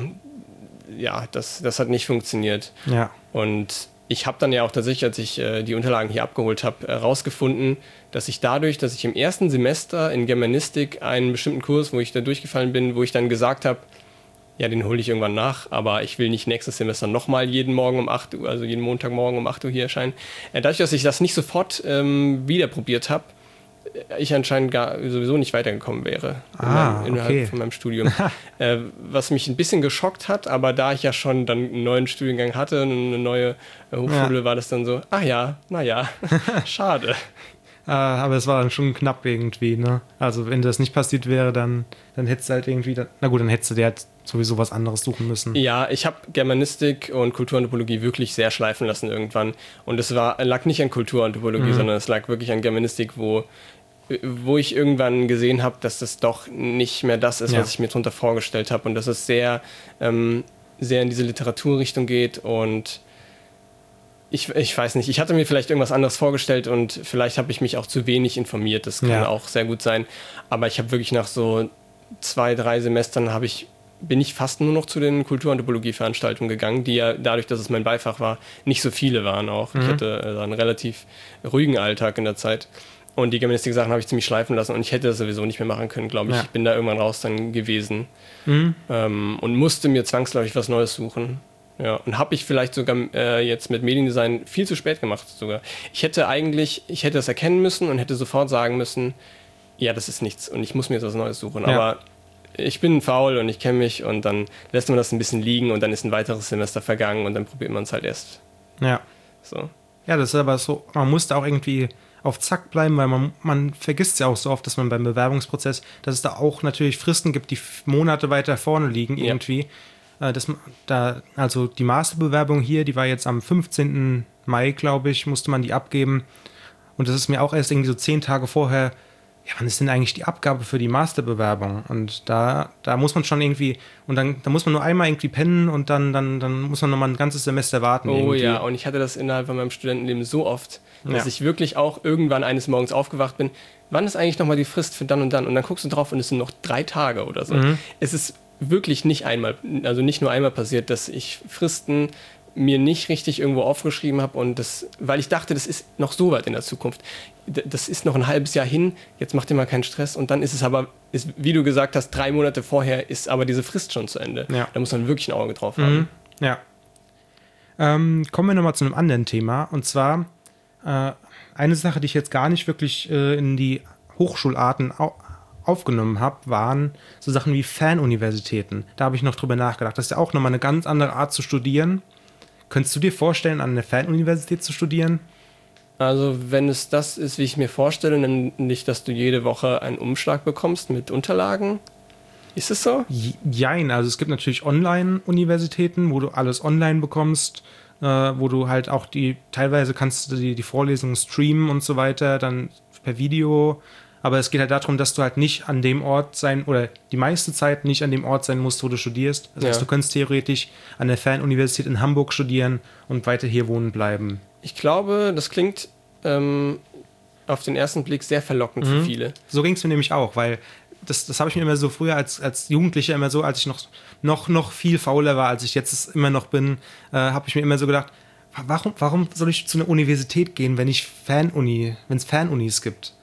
ja, das, das hat nicht funktioniert. Ja. Und ich habe dann ja auch tatsächlich, als ich äh, die Unterlagen hier abgeholt habe, herausgefunden, dass ich dadurch, dass ich im ersten Semester in Germanistik einen bestimmten Kurs, wo ich da durchgefallen bin, wo ich dann gesagt habe, ja, den hole ich irgendwann nach, aber ich will nicht nächstes Semester nochmal jeden Morgen um acht Uhr, also jeden Montagmorgen um acht Uhr hier erscheinen. Äh, dadurch, dass ich das nicht sofort ähm, wieder probiert habe, ich anscheinend gar sowieso nicht weitergekommen wäre in Ah, meinem, innerhalb okay. von meinem Studium. äh, was mich ein bisschen geschockt hat, aber da ich ja schon dann einen neuen Studiengang hatte, eine neue äh, Hochschule, Ja. war das dann so, ach ja, naja, schade. Äh, aber es war dann schon knapp irgendwie, ne? Also wenn das nicht passiert wäre, dann, dann hättest du halt irgendwie, dann, na gut, dann hättest du dir halt sowieso was anderes suchen müssen. Ja, ich habe Germanistik und Kulturanthropologie wirklich sehr schleifen lassen irgendwann. Und es war, lag nicht an Kulturanthropologie, Mhm. sondern es lag wirklich an Germanistik, wo wo ich irgendwann gesehen habe, dass das doch nicht mehr das ist, ja. was ich mir darunter vorgestellt habe und dass es sehr, ähm, sehr in diese Literaturrichtung geht und ich, ich weiß nicht, ich hatte mir vielleicht irgendwas anderes vorgestellt und vielleicht habe ich mich auch zu wenig informiert, das kann ja. auch sehr gut sein, aber ich habe wirklich nach so zwei, drei Semestern habe ich bin ich fast nur noch zu den Kulturanthropologie-Veranstaltungen gegangen, die ja dadurch, dass es mein Beifach war, nicht so viele waren auch. Mhm. Ich hatte also einen relativ ruhigen Alltag in der Zeit und die Germanistik-Sachen habe ich ziemlich schleifen lassen und ich hätte das sowieso nicht mehr machen können, glaube ich. Ja. Ich bin da irgendwann raus dann gewesen mhm. ähm, und musste mir zwangsläufig was Neues suchen. Ja, und habe ich vielleicht sogar äh, jetzt mit Mediendesign viel zu spät gemacht sogar. Ich hätte eigentlich, ich hätte das erkennen müssen und hätte sofort sagen müssen, ja, das ist nichts und ich muss mir jetzt was Neues suchen, ja. aber ich bin faul und ich kenne mich und dann lässt man das ein bisschen liegen und dann ist ein weiteres Semester vergangen und dann probiert man es halt erst. Ja. So. Ja, das ist aber so, man muss da auch irgendwie auf Zack bleiben, weil man, man vergisst ja auch so oft, dass man beim Bewerbungsprozess, dass es da auch natürlich Fristen gibt, die Monate weiter vorne liegen irgendwie. Ja. Das, da, also die Masterbewerbung hier, die war jetzt am fünfzehnten Mai, glaube ich, musste man die abgeben und das ist mir auch erst irgendwie so zehn Tage vorher. Ja, wann ist denn eigentlich die Abgabe für die Masterbewerbung? Und da, da muss man schon irgendwie, und dann da muss man nur einmal irgendwie pennen und dann, dann, dann muss man nochmal ein ganzes Semester warten. Oh irgendwie. Ja, und ich hatte das innerhalb von meinem Studentenleben so oft, dass ja. ich wirklich auch irgendwann eines Morgens aufgewacht bin. Wann ist eigentlich nochmal die Frist für dann und dann? Und dann guckst du drauf und es sind noch drei Tage oder so. Mhm. Es ist wirklich nicht einmal, also nicht nur einmal passiert, dass ich Fristen mir nicht richtig irgendwo aufgeschrieben habe und das, weil ich dachte, das ist noch so weit in der Zukunft. Das ist noch ein halbes Jahr hin, jetzt mach dir mal keinen Stress und dann ist es aber, ist, wie du gesagt hast, drei Monate vorher ist aber diese Frist schon zu Ende. Ja. Da muss man wirklich ein Auge drauf haben. Mhm. Ja. Ähm, kommen wir nochmal zu einem anderen Thema und zwar äh, eine Sache, die ich jetzt gar nicht wirklich äh, in die Hochschularten au- aufgenommen habe, waren so Sachen wie Fernuniversitäten. Da habe ich noch drüber nachgedacht. Das ist ja auch nochmal eine ganz andere Art zu studieren. Könntest du dir vorstellen, an einer Fernuniversität zu studieren? Also wenn es das ist, wie ich mir vorstelle, dann nicht, dass du jede Woche einen Umschlag bekommst mit Unterlagen. Ist es so? Jein, also es gibt natürlich Online-Universitäten, wo du alles online bekommst, äh, wo du halt auch die, teilweise kannst du die, die Vorlesungen streamen und so weiter, dann per Video. Aber es geht halt darum, dass du halt nicht an dem Ort sein, oder die meiste Zeit nicht an dem Ort sein musst, wo du studierst. Das heißt, ja. du könntest theoretisch an der Fernuniversität in Hamburg studieren und weiter hier wohnen bleiben. Ich glaube, das klingt ähm, auf den ersten Blick sehr verlockend mhm. für viele. So ging es mir nämlich auch, weil das, das habe ich mir immer so früher als, als Jugendlicher immer so, als ich noch, noch, noch viel fauler war, als ich jetzt immer noch bin, äh, habe ich mir immer so gedacht, warum, warum soll ich zu einer Universität gehen, wenn ich Fernuni, wenn es Fernunis gibt?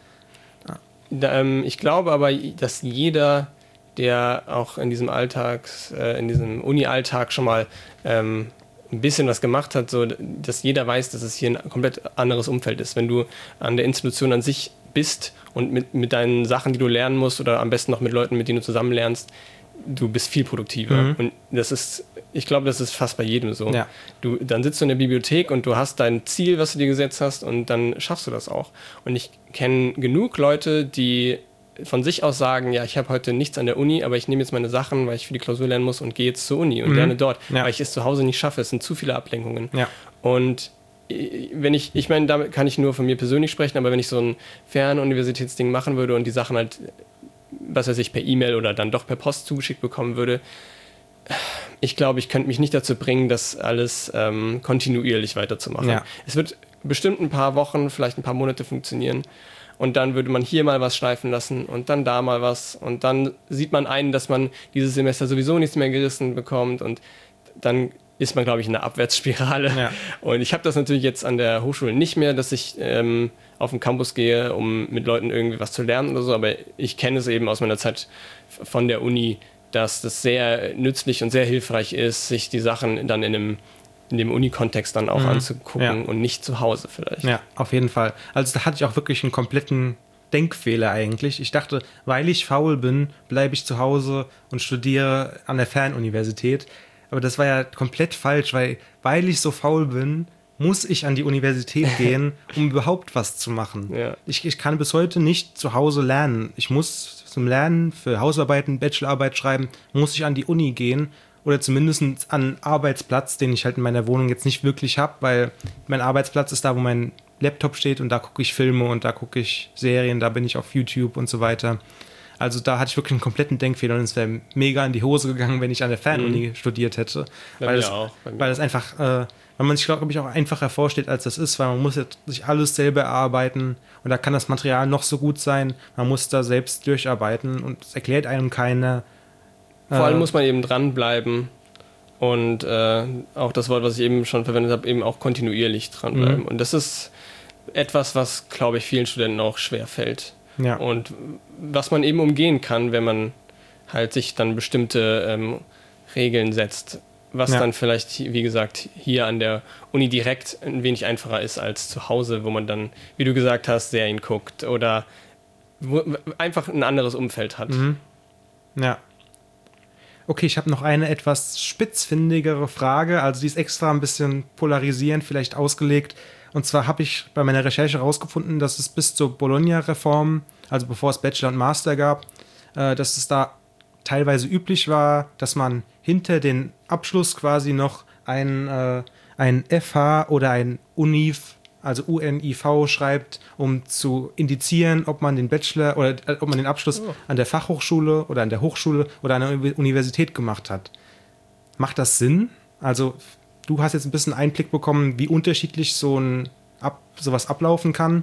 Ich glaube aber, dass jeder, der auch in diesem Alltags, äh, in diesem Uni-Alltag schon mal ähm, ein bisschen was gemacht hat, so, dass jeder weiß, dass es hier ein komplett anderes Umfeld ist. Wenn du an der Institution an sich bist und mit, mit deinen Sachen, die du lernen musst oder am besten noch mit Leuten, mit denen du zusammen lernst, du bist viel produktiver. Mhm. Und das ist, ich glaube, das ist fast bei jedem so. Ja. Du, dann sitzt du in der Bibliothek und du hast dein Ziel, was du dir gesetzt hast und dann schaffst du das auch. Und ich kenne genug Leute, die von sich aus sagen, ja, ich habe heute nichts an der Uni, aber ich nehme jetzt meine Sachen, weil ich für die Klausur lernen muss und gehe jetzt zur Uni und mhm. lerne dort, ja. weil ich es zu Hause nicht schaffe. Es sind zu viele Ablenkungen. Ja. Und wenn ich, ich meine, damit kann ich nur von mir persönlich sprechen, aber wenn ich so ein Fernuniversitätsding machen würde und die Sachen halt, was weiß ich, per E-Mail oder dann doch per Post zugeschickt bekommen würde, ich glaube, ich könnte mich nicht dazu bringen, das alles ähm, kontinuierlich weiterzumachen. Ja. Es wird bestimmt ein paar Wochen, vielleicht ein paar Monate funktionieren und dann würde man hier mal was schleifen lassen und dann da mal was und dann sieht man ein, dass man dieses Semester sowieso nichts mehr gerissen bekommt und dann ist man, glaube ich, in einer Abwärtsspirale. Ja. Und ich habe das natürlich jetzt an der Hochschule nicht mehr, dass ich ähm, auf den Campus gehe, um mit Leuten irgendwie was zu lernen oder so, aber ich kenne es eben aus meiner Zeit von der Uni, dass das sehr nützlich und sehr hilfreich ist, sich die Sachen dann in einem in dem Uni-Kontext dann auch mhm. anzugucken ja. und nicht zu Hause vielleicht. Ja, auf jeden Fall. Also da hatte ich auch wirklich einen kompletten Denkfehler eigentlich. Ich dachte, weil ich faul bin, bleibe ich zu Hause und studiere an der Fernuniversität. Aber das war ja komplett falsch, weil, weil ich so faul bin, muss ich an die Universität gehen, um überhaupt was zu machen. Ja. Ich, ich kann bis heute nicht zu Hause lernen. Ich muss zum Lernen, für Hausarbeiten, Bachelorarbeit schreiben, muss ich an die Uni gehen oder zumindest an einen Arbeitsplatz, den ich halt in meiner Wohnung jetzt nicht wirklich habe, weil mein Arbeitsplatz ist da, wo mein Laptop steht und da gucke ich Filme und da gucke ich Serien, da bin ich auf YouTube und so weiter. Also da hatte ich wirklich einen kompletten Denkfehler und es wäre mega in die Hose gegangen, wenn ich an der Fernuni mhm. studiert hätte. Bei weil mir das, auch. Bei mir weil das einfach, äh, weil man sich, glaube ich, auch einfacher vorstellt, als das ist, weil man muss jetzt sich alles selber erarbeiten und da kann das Material noch so gut sein, man muss da selbst durcharbeiten und es erklärt einem keiner. Vor äh, allem muss man eben dranbleiben und äh, auch das Wort, was ich eben schon verwendet habe, eben auch kontinuierlich dranbleiben. Mhm. Und das ist etwas, was, glaube ich, vielen Studenten auch schwer fällt. Ja. Und was man eben umgehen kann, wenn man halt sich dann bestimmte ähm, Regeln setzt, was ja. dann vielleicht, wie gesagt, hier an der Uni direkt ein wenig einfacher ist als zu Hause, wo man dann, wie du gesagt hast, Serien guckt oder wo, einfach ein anderes Umfeld hat. Mhm. Ja. Okay, ich habe noch eine etwas spitzfindigere Frage, also die ist extra ein bisschen polarisierend vielleicht ausgelegt. Und zwar habe ich bei meiner Recherche herausgefunden, dass es bis zur Bologna-Reform, also bevor es Bachelor und Master gab, äh, dass es da teilweise üblich war, dass man hinter den Abschluss quasi noch ein, äh, ein F H oder ein Univ, also U N I V schreibt, um zu indizieren, ob man den Bachelor oder äh, ob man den Abschluss oh. an der Fachhochschule oder an der Hochschule oder an der Universität gemacht hat. Macht das Sinn? Also du hast jetzt ein bisschen Einblick bekommen, wie unterschiedlich so ein Ab, sowas ablaufen kann.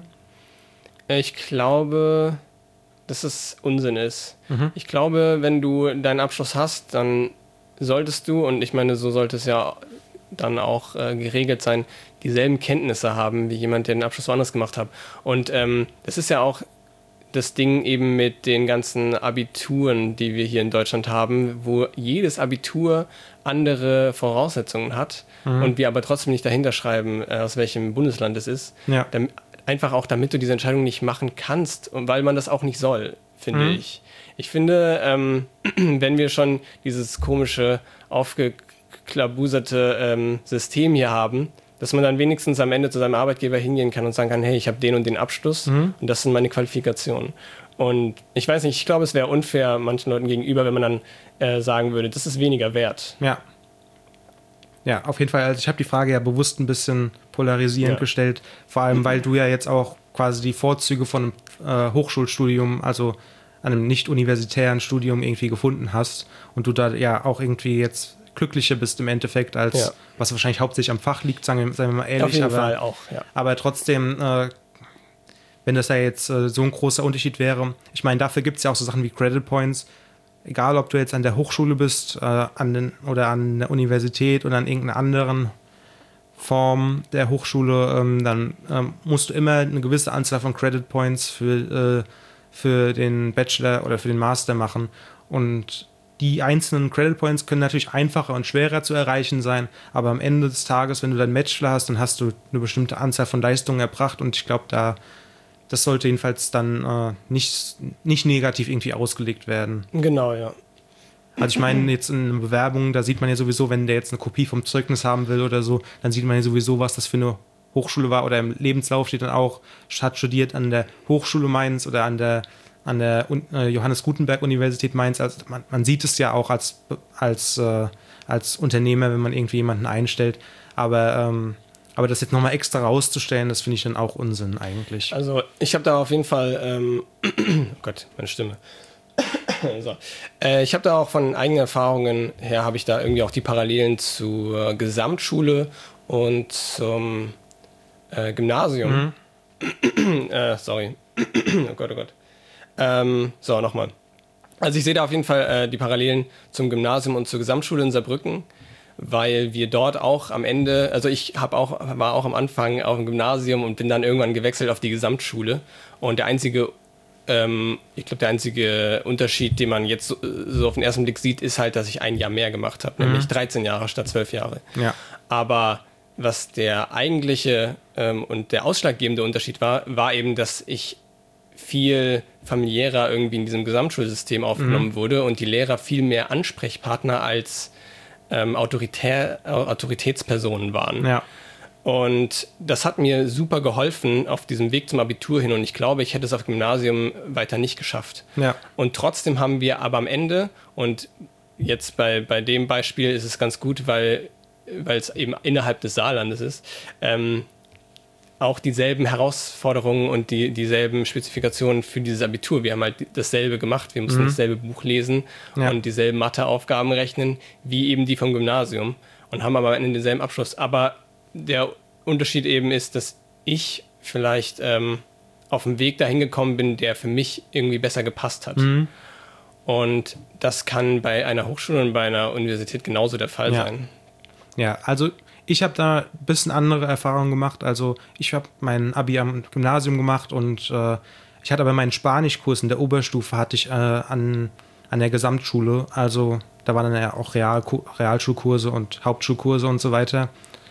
Ich glaube, dass es Unsinn ist. Mhm. Ich glaube, wenn du deinen Abschluss hast, dann solltest du, und ich meine, so sollte es ja dann auch äh, geregelt sein, dieselben Kenntnisse haben, wie jemand, der den Abschluss woanders gemacht hat. Und ähm, das ist ja auch das Ding eben mit den ganzen Abituren, die wir hier in Deutschland haben, wo jedes Abitur andere Voraussetzungen hat mhm. und wir aber trotzdem nicht dahinter schreiben, aus welchem Bundesland es ist. Ja. Damit, einfach auch, damit du diese Entscheidung nicht machen kannst und weil man das auch nicht soll, finde mhm. ich. Ich finde, ähm, wenn wir schon dieses komische, aufgeklabuserte ähm, System hier haben, dass man dann wenigstens am Ende zu seinem Arbeitgeber hingehen kann und sagen kann, hey, ich habe den und den Abschluss mhm. und das sind meine Qualifikationen. Und ich weiß nicht, ich glaube, es wäre unfair manchen Leuten gegenüber, wenn man dann äh, sagen würde, das ist weniger wert. Ja. Ja, auf jeden Fall. Also ich habe die Frage ja bewusst ein bisschen polarisierend ja. gestellt, vor allem, weil du ja jetzt auch quasi die Vorzüge von einem äh, Hochschulstudium, also einem nicht-universitären Studium irgendwie gefunden hast und du da ja auch irgendwie jetzt glücklicher bist im Endeffekt, als ja. was wahrscheinlich hauptsächlich am Fach liegt, sagen wir, sagen wir mal ehrlich. Auf jeden aber, Fall auch, ja. Aber trotzdem, äh, wenn das ja jetzt äh, so ein großer Unterschied wäre, ich meine, dafür gibt es ja auch so Sachen wie Credit Points, egal ob du jetzt an der Hochschule bist äh, an den, oder an der Universität oder an irgendeiner anderen Form der Hochschule, ähm, dann ähm, musst du immer eine gewisse Anzahl von Credit Points für, äh, für den Bachelor oder für den Master machen und die einzelnen Credit Points können natürlich einfacher und schwerer zu erreichen sein, aber am Ende des Tages, wenn du deinen Bachelor hast, dann hast du eine bestimmte Anzahl von Leistungen erbracht und ich glaube, da das sollte jedenfalls dann äh, nicht, nicht negativ irgendwie ausgelegt werden. Genau, ja. Also ich meine, jetzt in einer Bewerbung, da sieht man ja sowieso, wenn der jetzt eine Kopie vom Zeugnis haben will oder so, dann sieht man ja sowieso, was das für eine Hochschule war oder im Lebenslauf steht dann auch, hat studiert an der Hochschule Mainz oder an der an der äh, Johannes Gutenberg Universität Mainz. Also man, man sieht es ja auch als, als, äh, als Unternehmer, wenn man irgendwie jemanden einstellt. Aber, ähm, aber das jetzt nochmal extra rauszustellen, das finde ich dann auch Unsinn eigentlich. Also ich habe da auf jeden Fall, ähm, oh Gott, meine Stimme. so. äh, ich habe da auch von eigenen Erfahrungen her, habe ich da irgendwie auch die Parallelen zur Gesamtschule und zum äh, Gymnasium. Mhm. äh, sorry. oh Gott, oh Gott. Ähm, so, nochmal. Also ich sehe da auf jeden Fall äh, die Parallelen zum Gymnasium und zur Gesamtschule in Saarbrücken, weil wir dort auch am Ende, also ich hab auch, war auch am Anfang auf dem Gymnasium und bin dann irgendwann gewechselt auf die Gesamtschule und der einzige, ähm, ich glaube der einzige Unterschied, den man jetzt so, so auf den ersten Blick sieht, ist halt, dass ich ein Jahr mehr gemacht habe, mhm. nämlich dreizehn Jahre statt zwölf Jahre. Ja. Aber was der eigentliche ähm, und der ausschlaggebende Unterschied war, war eben, dass ich viel familiärer irgendwie in diesem Gesamtschulsystem aufgenommen mhm. wurde und die Lehrer viel mehr Ansprechpartner als ähm, Autoritär, Autoritätspersonen waren. Ja. Und das hat mir super geholfen auf diesem Weg zum Abitur hin und ich glaube, ich hätte es auf Gymnasium weiter nicht geschafft. Ja. Und trotzdem haben wir aber am Ende, und jetzt bei, bei dem Beispiel ist es ganz gut, weil weil es eben innerhalb des Saarlandes ist, ähm, auch dieselben Herausforderungen und die, dieselben Spezifikationen für dieses Abitur. Wir haben halt dasselbe gemacht, wir mussten mhm. dasselbe Buch lesen ja. und dieselben Matheaufgaben rechnen, wie eben die vom Gymnasium und haben aber am Ende denselben Abschluss. Aber der Unterschied eben ist, dass ich vielleicht ähm, auf dem Weg dahin gekommen bin, der für mich irgendwie besser gepasst hat. Mhm. Und das kann bei einer Hochschule und bei einer Universität genauso der Fall ja. sein. Ja, also ich habe da ein bisschen andere Erfahrungen gemacht. Also ich habe mein Abi am Gymnasium gemacht und äh, ich hatte aber meinen Spanischkurs in der Oberstufe hatte ich äh, an, an der Gesamtschule. Also da waren dann ja auch Real, Realschulkurse und Hauptschulkurse und so weiter.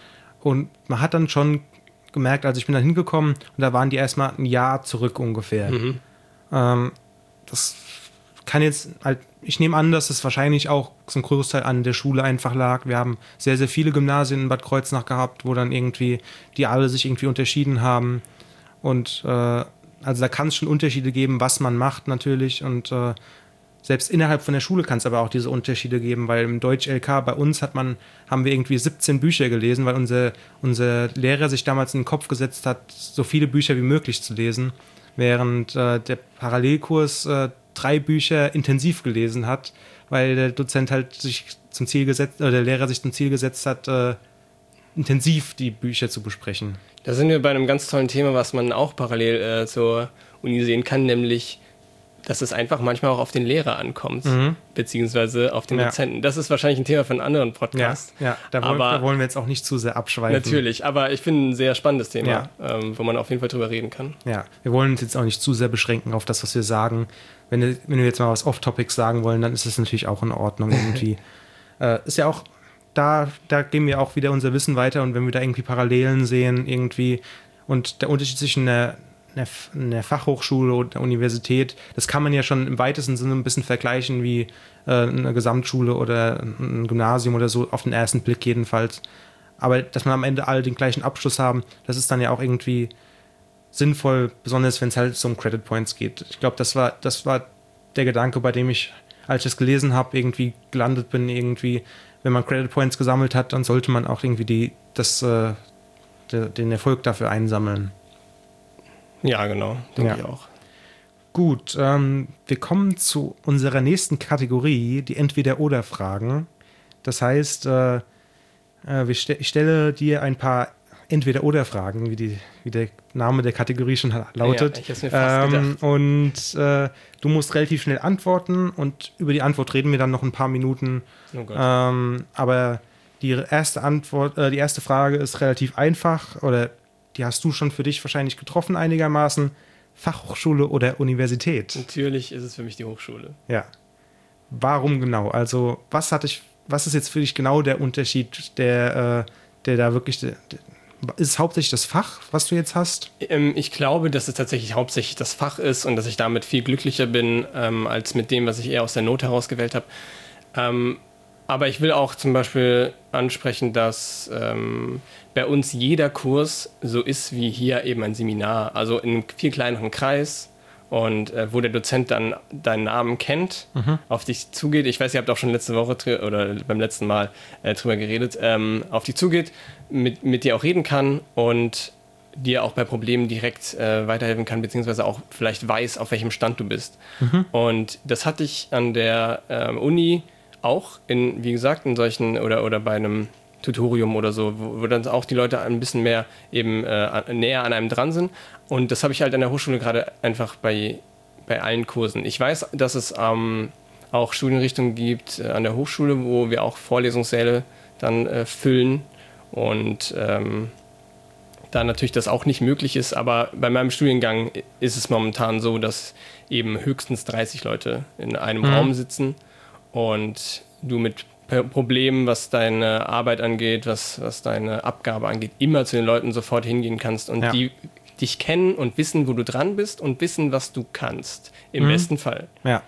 Und man hat dann schon gemerkt, also ich bin da hingekommen und da waren die erstmal ein Jahr zurück ungefähr. Mhm. Ähm, das kann jetzt halt, ich nehme an, dass es wahrscheinlich auch so ein Großteil an der Schule einfach lag. Wir haben sehr, sehr viele Gymnasien in Bad Kreuznach gehabt, wo dann irgendwie die alle sich irgendwie unterschieden haben. Und äh, also da kann es schon Unterschiede geben, was man macht natürlich. Und äh, selbst innerhalb von der Schule kann es aber auch diese Unterschiede geben, weil im Deutsch-L K bei uns hat man, haben wir irgendwie siebzehn Bücher gelesen, weil unser, unser Lehrer sich damals in den Kopf gesetzt hat, so viele Bücher wie möglich zu lesen, während äh, der Parallelkurs äh, drei Bücher intensiv gelesen hat, weil der Dozent halt sich zum Ziel gesetzt, oder der Lehrer sich zum Ziel gesetzt hat, äh, intensiv die Bücher zu besprechen. Da sind wir bei einem ganz tollen Thema, was man auch parallel äh, zur Uni sehen kann, nämlich, dass es einfach manchmal auch auf den Lehrer ankommt, mhm. beziehungsweise auf den ja. Dozenten. Das ist wahrscheinlich ein Thema für einen anderen Podcast. Ja, ja. Da, wollen, aber, da wollen wir jetzt auch nicht zu sehr abschweifen. Natürlich, aber ich finde ein sehr spannendes Thema, ja. ähm, wo man auf jeden Fall drüber reden kann. Ja, wir wollen uns jetzt auch nicht zu sehr beschränken auf das, was wir sagen. Wenn, wenn wir jetzt mal was Off-Topic sagen wollen, dann ist das natürlich auch in Ordnung irgendwie. äh, ist ja auch, da, da geben wir auch wieder unser Wissen weiter und wenn wir da irgendwie Parallelen sehen irgendwie und der Unterschied zwischen einer eine Fachhochschule oder eine Universität, das kann man ja schon im weitesten Sinne ein bisschen vergleichen wie äh, eine Gesamtschule oder ein Gymnasium oder so, auf den ersten Blick jedenfalls. Aber dass man am Ende alle den gleichen Abschluss haben, das ist dann ja auch irgendwie sinnvoll, besonders wenn es halt so um Credit Points geht. Ich glaube, das war, das war der Gedanke, bei dem ich, als ich das gelesen habe, irgendwie gelandet bin, irgendwie, wenn man Credit Points gesammelt hat, dann sollte man auch irgendwie die, das, äh, de, den Erfolg dafür einsammeln. Ja, genau, denke ja. ich auch. Gut, ähm, wir kommen zu unserer nächsten Kategorie, die Entweder-Oder-Fragen. Das heißt, äh, äh, ich stelle dir ein paar Entweder-Oder-Fragen, wie, die, wie der Name der Kategorie schon lautet. Ja, ich hab's mir fast ähm, gedacht. Und äh, du musst relativ schnell antworten und über die Antwort reden wir dann noch ein paar Minuten. Oh Gott. Ähm, aber die erste Antwort, äh, die erste Frage ist relativ einfach oder die hast du schon für dich wahrscheinlich getroffen einigermaßen. Fachhochschule oder Universität? Natürlich ist es für mich die Hochschule. Ja. Warum genau? Also was hat dich, was ist jetzt für dich genau der Unterschied, der, äh, der da wirklich, der, der, ist es hauptsächlich das Fach, was du jetzt hast? Ähm, ich glaube, dass es tatsächlich hauptsächlich das Fach ist und dass ich damit viel glücklicher bin, ähm, als mit dem, was ich eher aus der Not herausgewählt habe. Ähm, aber ich will auch zum Beispiel ansprechen, dass ähm, bei uns jeder Kurs so ist wie hier eben ein Seminar. Also in einem viel kleineren Kreis und äh, wo der Dozent dann deinen Namen kennt, mhm. auf dich zugeht. Ich weiß, ihr habt auch schon letzte Woche dr- oder beim letzten Mal äh, drüber geredet, ähm, auf dich zugeht, mit, mit dir auch reden kann und dir auch bei Problemen direkt äh, weiterhelfen kann, beziehungsweise auch vielleicht weiß, auf welchem Stand du bist. Mhm. Und das hatte ich an der ähm, Uni auch, in, wie gesagt, in solchen oder, oder bei einem Tutorium oder so, wo, wo dann auch die Leute ein bisschen mehr eben äh, näher an einem dran sind. Und das habe ich halt an der Hochschule gerade einfach bei, bei allen Kursen. Ich weiß, dass es ähm, auch Studienrichtungen gibt äh, an der Hochschule, wo wir auch Vorlesungssäle dann äh, füllen und ähm, da natürlich das auch nicht möglich ist, aber bei meinem Studiengang ist es momentan so, dass eben höchstens dreißig Leute in einem mhm. Raum sitzen und du mit Problemen, was deine Arbeit angeht, was, was deine Abgabe angeht, immer zu den Leuten sofort hingehen kannst und ja. die dich kennen und wissen, wo du dran bist und wissen, was du kannst. Im mhm. besten Fall. Ja.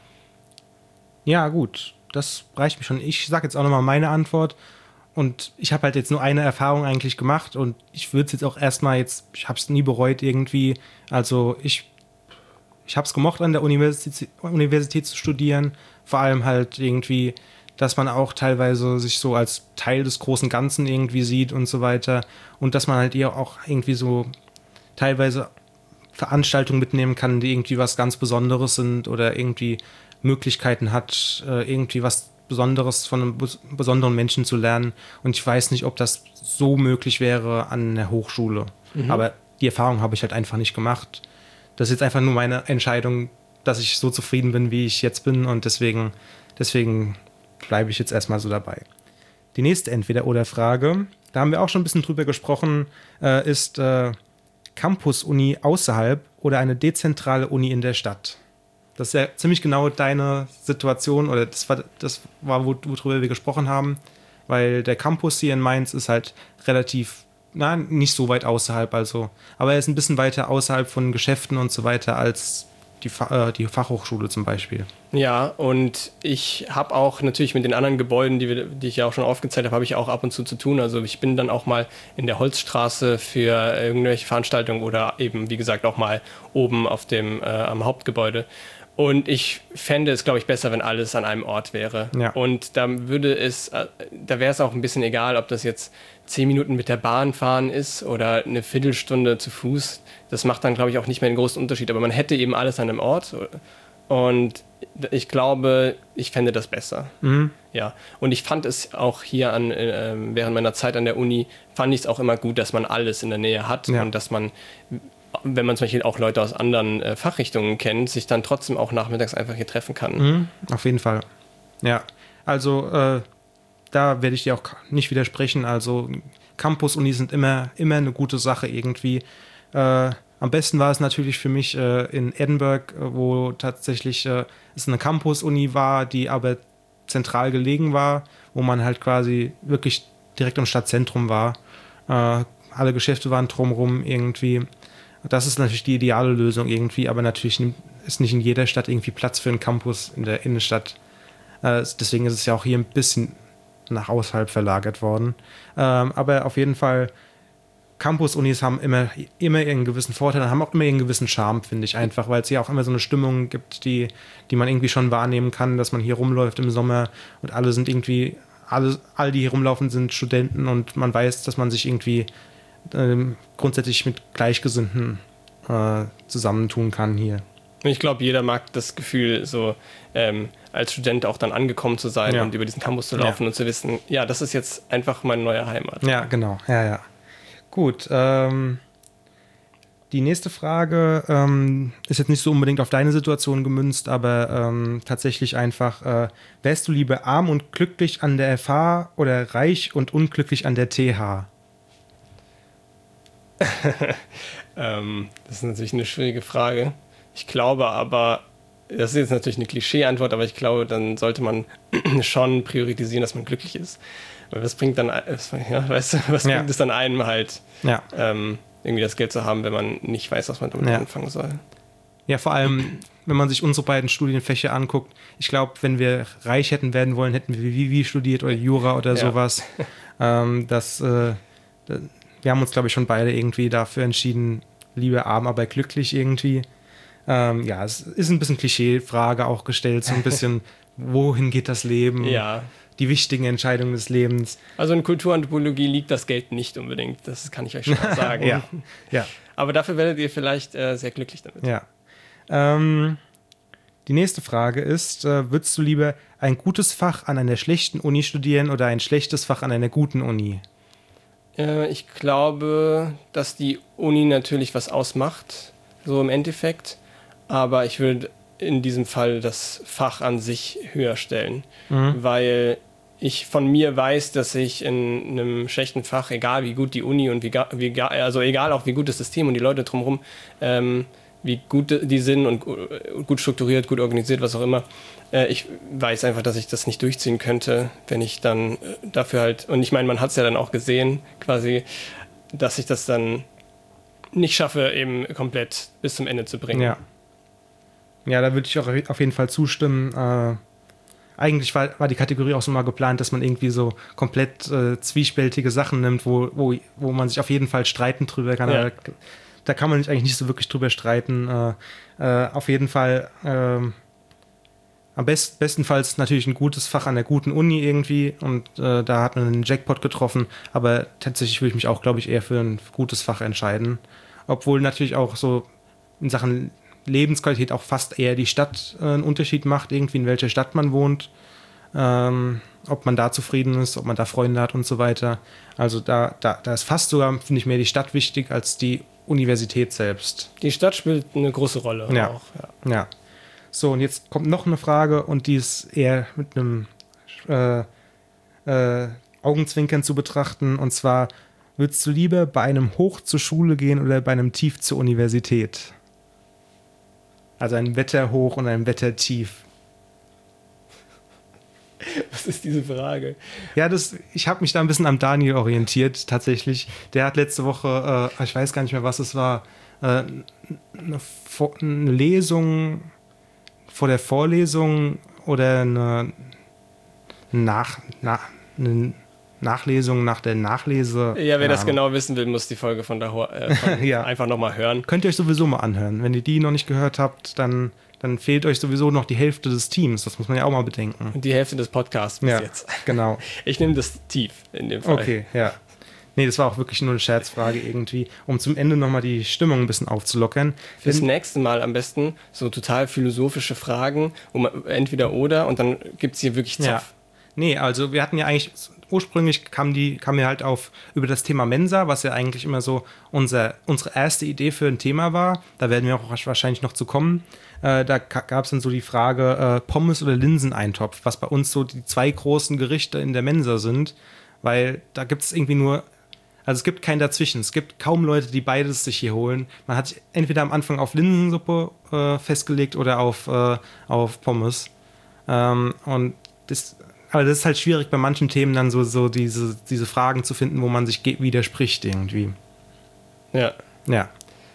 Ja, gut. Das reicht mir schon. Ich sage jetzt auch nochmal meine Antwort. Und ich habe halt jetzt nur eine Erfahrung eigentlich gemacht und ich würde es jetzt auch erstmal jetzt, ich habe es nie bereut irgendwie. Also ich, ich habe es gemocht, an der Universität, Universität zu studieren. Vor allem halt irgendwie, dass man auch teilweise sich so als Teil des großen Ganzen irgendwie sieht und so weiter. Und dass man halt eher auch irgendwie so teilweise Veranstaltungen mitnehmen kann, die irgendwie was ganz Besonderes sind oder irgendwie Möglichkeiten hat, irgendwie was Besonderes von einem besonderen Menschen zu lernen. Und ich weiß nicht, ob das so möglich wäre an der Hochschule. Mhm. Aber die Erfahrung habe ich halt einfach nicht gemacht. Das ist jetzt einfach nur meine Entscheidung, dass ich so zufrieden bin, wie ich jetzt bin. Und deswegen, deswegen bleibe ich jetzt erstmal so dabei. Die nächste Entweder-oder-Frage, da haben wir auch schon ein bisschen drüber gesprochen, äh, ist äh, Campus-Uni außerhalb oder eine dezentrale Uni in der Stadt? Das ist ja ziemlich genau deine Situation, oder das war, das war worüber wir gesprochen haben, weil der Campus hier in Mainz ist halt relativ, na, nicht so weit außerhalb, also, aber er ist ein bisschen weiter außerhalb von Geschäften und so weiter als die, äh, die Fachhochschule zum Beispiel. Ja, und ich habe auch natürlich mit den anderen Gebäuden, die, wir, die ich ja auch schon aufgezeigt habe, habe ich auch ab und zu zu tun. Also ich bin dann auch mal in der Holzstraße für irgendwelche Veranstaltungen oder eben, wie gesagt, auch mal oben auf dem, äh, am Hauptgebäude. Und ich fände es, glaube ich, besser, wenn alles an einem Ort wäre. Ja. Und da würde es, da wäre es auch ein bisschen egal, ob das jetzt zehn Minuten mit der Bahn fahren ist oder eine Viertelstunde zu Fuß. Das macht dann, glaube ich, auch nicht mehr einen großen Unterschied. Aber man hätte eben alles an einem Ort. Und ich glaube, ich fände das besser. Mhm. Ja. Und ich fand es auch hier an, äh, während meiner Zeit an der Uni, fand ich es auch immer gut, dass man alles in der Nähe hat. Ja. Und dass man, wenn man zum Beispiel auch Leute aus anderen äh, Fachrichtungen kennt, sich dann trotzdem auch nachmittags einfach hier treffen kann. Mhm, auf jeden Fall. Ja, also äh, da werde ich dir auch nicht widersprechen. Also Campus-Uni sind immer, immer eine gute Sache irgendwie. Äh, am besten war es natürlich für mich äh, in Edinburgh, wo tatsächlich äh, es eine Campus-Uni war, die aber zentral gelegen war, wo man halt quasi wirklich direkt am Stadtzentrum war. Äh, alle Geschäfte waren drumherum irgendwie. Das ist natürlich die ideale Lösung irgendwie, aber natürlich ist nicht in jeder Stadt irgendwie Platz für einen Campus in der Innenstadt. Äh, deswegen ist es ja auch hier ein bisschen nach außerhalb verlagert worden. Ähm, aber auf jeden Fall, Campus-Unis haben immer, immer einen gewissen Vorteil, haben auch immer einen gewissen Charme, finde ich einfach, weil es hier auch immer so eine Stimmung gibt, die, die man irgendwie schon wahrnehmen kann, dass man hier rumläuft im Sommer und alle sind irgendwie, alle, alle die hier rumlaufen, sind Studenten und man weiß, dass man sich irgendwie ähm, grundsätzlich mit Gleichgesinnten äh, zusammentun kann hier. Ich glaube, jeder mag das Gefühl, so ähm, als Student auch dann angekommen zu sein ja. und über diesen Campus zu laufen ja. und zu wissen, ja, das ist jetzt einfach meine neue Heimat. Ja, genau. Ja, ja. Gut. Ähm, die nächste Frage ähm, ist jetzt nicht so unbedingt auf deine Situation gemünzt, aber ähm, tatsächlich einfach, äh, wärst du lieber arm und glücklich an der F H oder reich und unglücklich an der T H? ähm, das ist natürlich eine schwierige Frage. Ich glaube aber, das ist jetzt natürlich eine Klischee-Antwort, aber ich glaube, dann sollte man schon priorisieren, dass man glücklich ist. Weil was bringt dann, ja, weißt du, was ja. bringt es dann einem halt, ja. ähm, irgendwie das Geld zu haben, wenn man nicht weiß, was man damit ja. anfangen soll. Ja, vor allem, wenn man sich unsere beiden Studienfächer anguckt. Ich glaube, wenn wir reich hätten werden wollen, hätten wir Vivi studiert oder Jura oder ja. sowas. ähm, das, äh, wir haben uns, glaube ich, schon beide irgendwie dafür entschieden, lieber arm, aber glücklich irgendwie. Ähm, ja, es ist ein bisschen Klischee-Frage auch gestellt, so ein bisschen, wohin geht das Leben? Ja. Die wichtigen Entscheidungen des Lebens. Also in Kulturanthropologie liegt das Geld nicht unbedingt, das kann ich euch schon mal sagen. ja. Ja. Aber dafür werdet ihr vielleicht äh, sehr glücklich damit. Ja. Ähm, die nächste Frage ist, äh, würdest du lieber ein gutes Fach an einer schlechten Uni studieren oder ein schlechtes Fach an einer guten Uni? Äh, ich glaube, dass die Uni natürlich was ausmacht, so im Endeffekt. Aber ich würde in diesem Fall das Fach an sich höher stellen, mhm. weil ich von mir weiß, dass ich in einem schlechten Fach, egal wie gut die Uni und wie, wie also egal auch wie gut das System und die Leute drumherum, ähm, wie gut die sind und gut strukturiert, gut organisiert, was auch immer, äh, ich weiß einfach, dass ich das nicht durchziehen könnte, wenn ich dann dafür halt, und ich meine, man hat es ja dann auch gesehen, quasi, dass ich das dann nicht schaffe, eben komplett bis zum Ende zu bringen. Ja. Ja, da würde ich auch auf jeden Fall zustimmen. Äh, eigentlich war, war die Kategorie auch so mal geplant, dass man irgendwie so komplett äh, zwiespältige Sachen nimmt, wo, wo, wo man sich auf jeden Fall streiten drüber kann. Ja. Da, da kann man sich eigentlich nicht so wirklich drüber streiten. Äh, äh, auf jeden Fall äh, am best, bestenfalls natürlich ein gutes Fach an der guten Uni irgendwie und äh, da hat man einen Jackpot getroffen, aber tatsächlich würde ich mich auch, glaube ich, eher für ein gutes Fach entscheiden. obwohl natürlich auch so in Sachen Lebensqualität auch fast eher die Stadt äh, einen Unterschied macht, irgendwie in welcher Stadt man wohnt, ähm, ob man da zufrieden ist, ob man da Freunde hat und so weiter. Also da, da, da ist fast sogar, finde ich, mehr die Stadt wichtig als die Universität selbst. Die Stadt spielt eine große Rolle ja. auch. Ja. ja. So, und jetzt kommt noch eine Frage und die ist eher mit einem äh, äh, Augenzwinkern zu betrachten, und zwar: Würdest du lieber bei einem Hoch zur Schule gehen oder bei einem Tief zur Universität? Also ein Wetterhoch und ein Wettertief. Was ist diese Frage? Ja, das, ich habe mich da ein bisschen am Daniel orientiert, tatsächlich. Der hat letzte Woche, äh, ich weiß gar nicht mehr, was es war, äh, eine, eine Lesung vor der Vorlesung oder eine, nach, nach, eine Nachlesung nach der Nachlese. Ja, wer das Ahnung. genau wissen will, muss die Folge von da äh, von ja. einfach nochmal hören. Könnt ihr euch sowieso mal anhören. Wenn ihr die noch nicht gehört habt, dann, dann fehlt euch sowieso noch die Hälfte des Teams. Das muss man ja auch mal bedenken. Und die Hälfte des Podcasts bis ja, jetzt. Genau. Ich nehme das tief in dem Fall. Okay, ja. Nee, das war auch wirklich nur eine Scherzfrage irgendwie, um zum Ende nochmal die Stimmung ein bisschen aufzulockern. Fürs nächste Mal am besten so total philosophische Fragen, wo man entweder oder, und dann gibt es hier wirklich Zoff. Ja. Nee, also wir hatten ja eigentlich, ursprünglich kam die, kam wir halt auf über das Thema Mensa, was ja eigentlich immer so unser, unsere erste Idee für ein Thema war. Da werden wir auch wahrscheinlich noch zu kommen. Äh, da gab es dann so die Frage, äh, Pommes oder Linseneintopf, was bei uns so die zwei großen Gerichte in der Mensa sind, weil da gibt es irgendwie nur, also es gibt kein Dazwischen. Es gibt kaum Leute, die beides sich hier holen. Man hat sich entweder am Anfang auf Linsensuppe äh, festgelegt oder auf, äh, auf Pommes. Ähm, und das Aber das ist halt schwierig bei manchen Themen dann so, so diese, diese Fragen zu finden, wo man sich widerspricht irgendwie. Ja. Ja.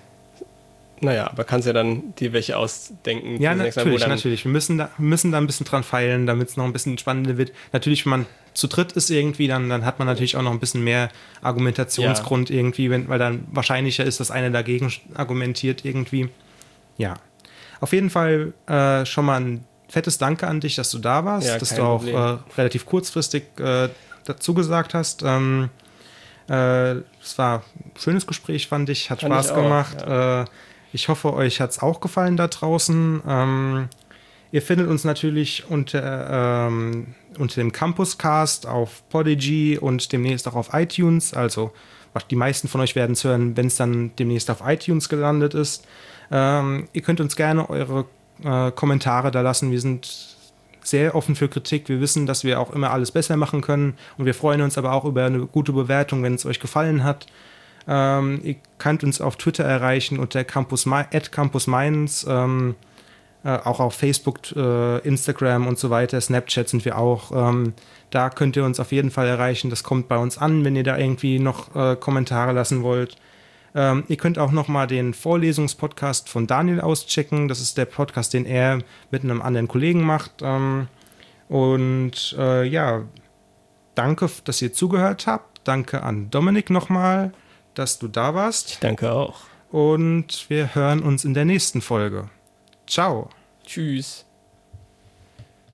Naja, aber kannst ja dann dir welche ausdenken. Ja, natürlich, Mal, natürlich. Wir müssen, da, wir müssen da ein bisschen dran feilen, damit es noch ein bisschen spannender wird. Natürlich, wenn man zu dritt ist irgendwie, dann, dann hat man natürlich auch noch ein bisschen mehr Argumentationsgrund ja. irgendwie, wenn, weil dann wahrscheinlicher ist, dass einer dagegen argumentiert irgendwie. Ja. Auf jeden Fall äh, schon mal ein fettes Danke an dich, dass du da warst, ja, dass du auch äh, relativ kurzfristig äh, dazu gesagt hast. Ähm, äh, es war ein schönes Gespräch, fand ich, hat fand Spaß ich gemacht. Auch, ja. äh, ich hoffe, euch hat es auch gefallen da draußen. Ähm, ihr findet uns natürlich unter, ähm, unter dem Campuscast auf Podigy und demnächst auch auf iTunes. Also die meisten von euch werden es hören, wenn es dann demnächst auf iTunes gelandet ist. Ähm, ihr könnt uns gerne eure Äh, Kommentare da lassen. Wir sind sehr offen für Kritik. Wir wissen, dass wir auch immer alles besser machen können, und wir freuen uns aber auch über eine gute Bewertung, wenn es euch gefallen hat. Ähm, ihr könnt uns auf Twitter erreichen unter Campus, at Campus Mainz, ähm, äh, auch auf Facebook, äh, Instagram und so weiter, Snapchat sind wir auch. Ähm, da könnt ihr uns auf jeden Fall erreichen. Das kommt bei uns an, wenn ihr da irgendwie noch äh, Kommentare lassen wollt. Ähm, ihr könnt auch nochmal den Vorlesungspodcast von Daniel auschecken. Das ist der Podcast, den er mit einem anderen Kollegen macht. Ähm, und äh, ja, danke, dass ihr zugehört habt. Danke an Dominik nochmal, dass du da warst. Ich danke auch. Und wir hören uns in der nächsten Folge. Ciao. Tschüss.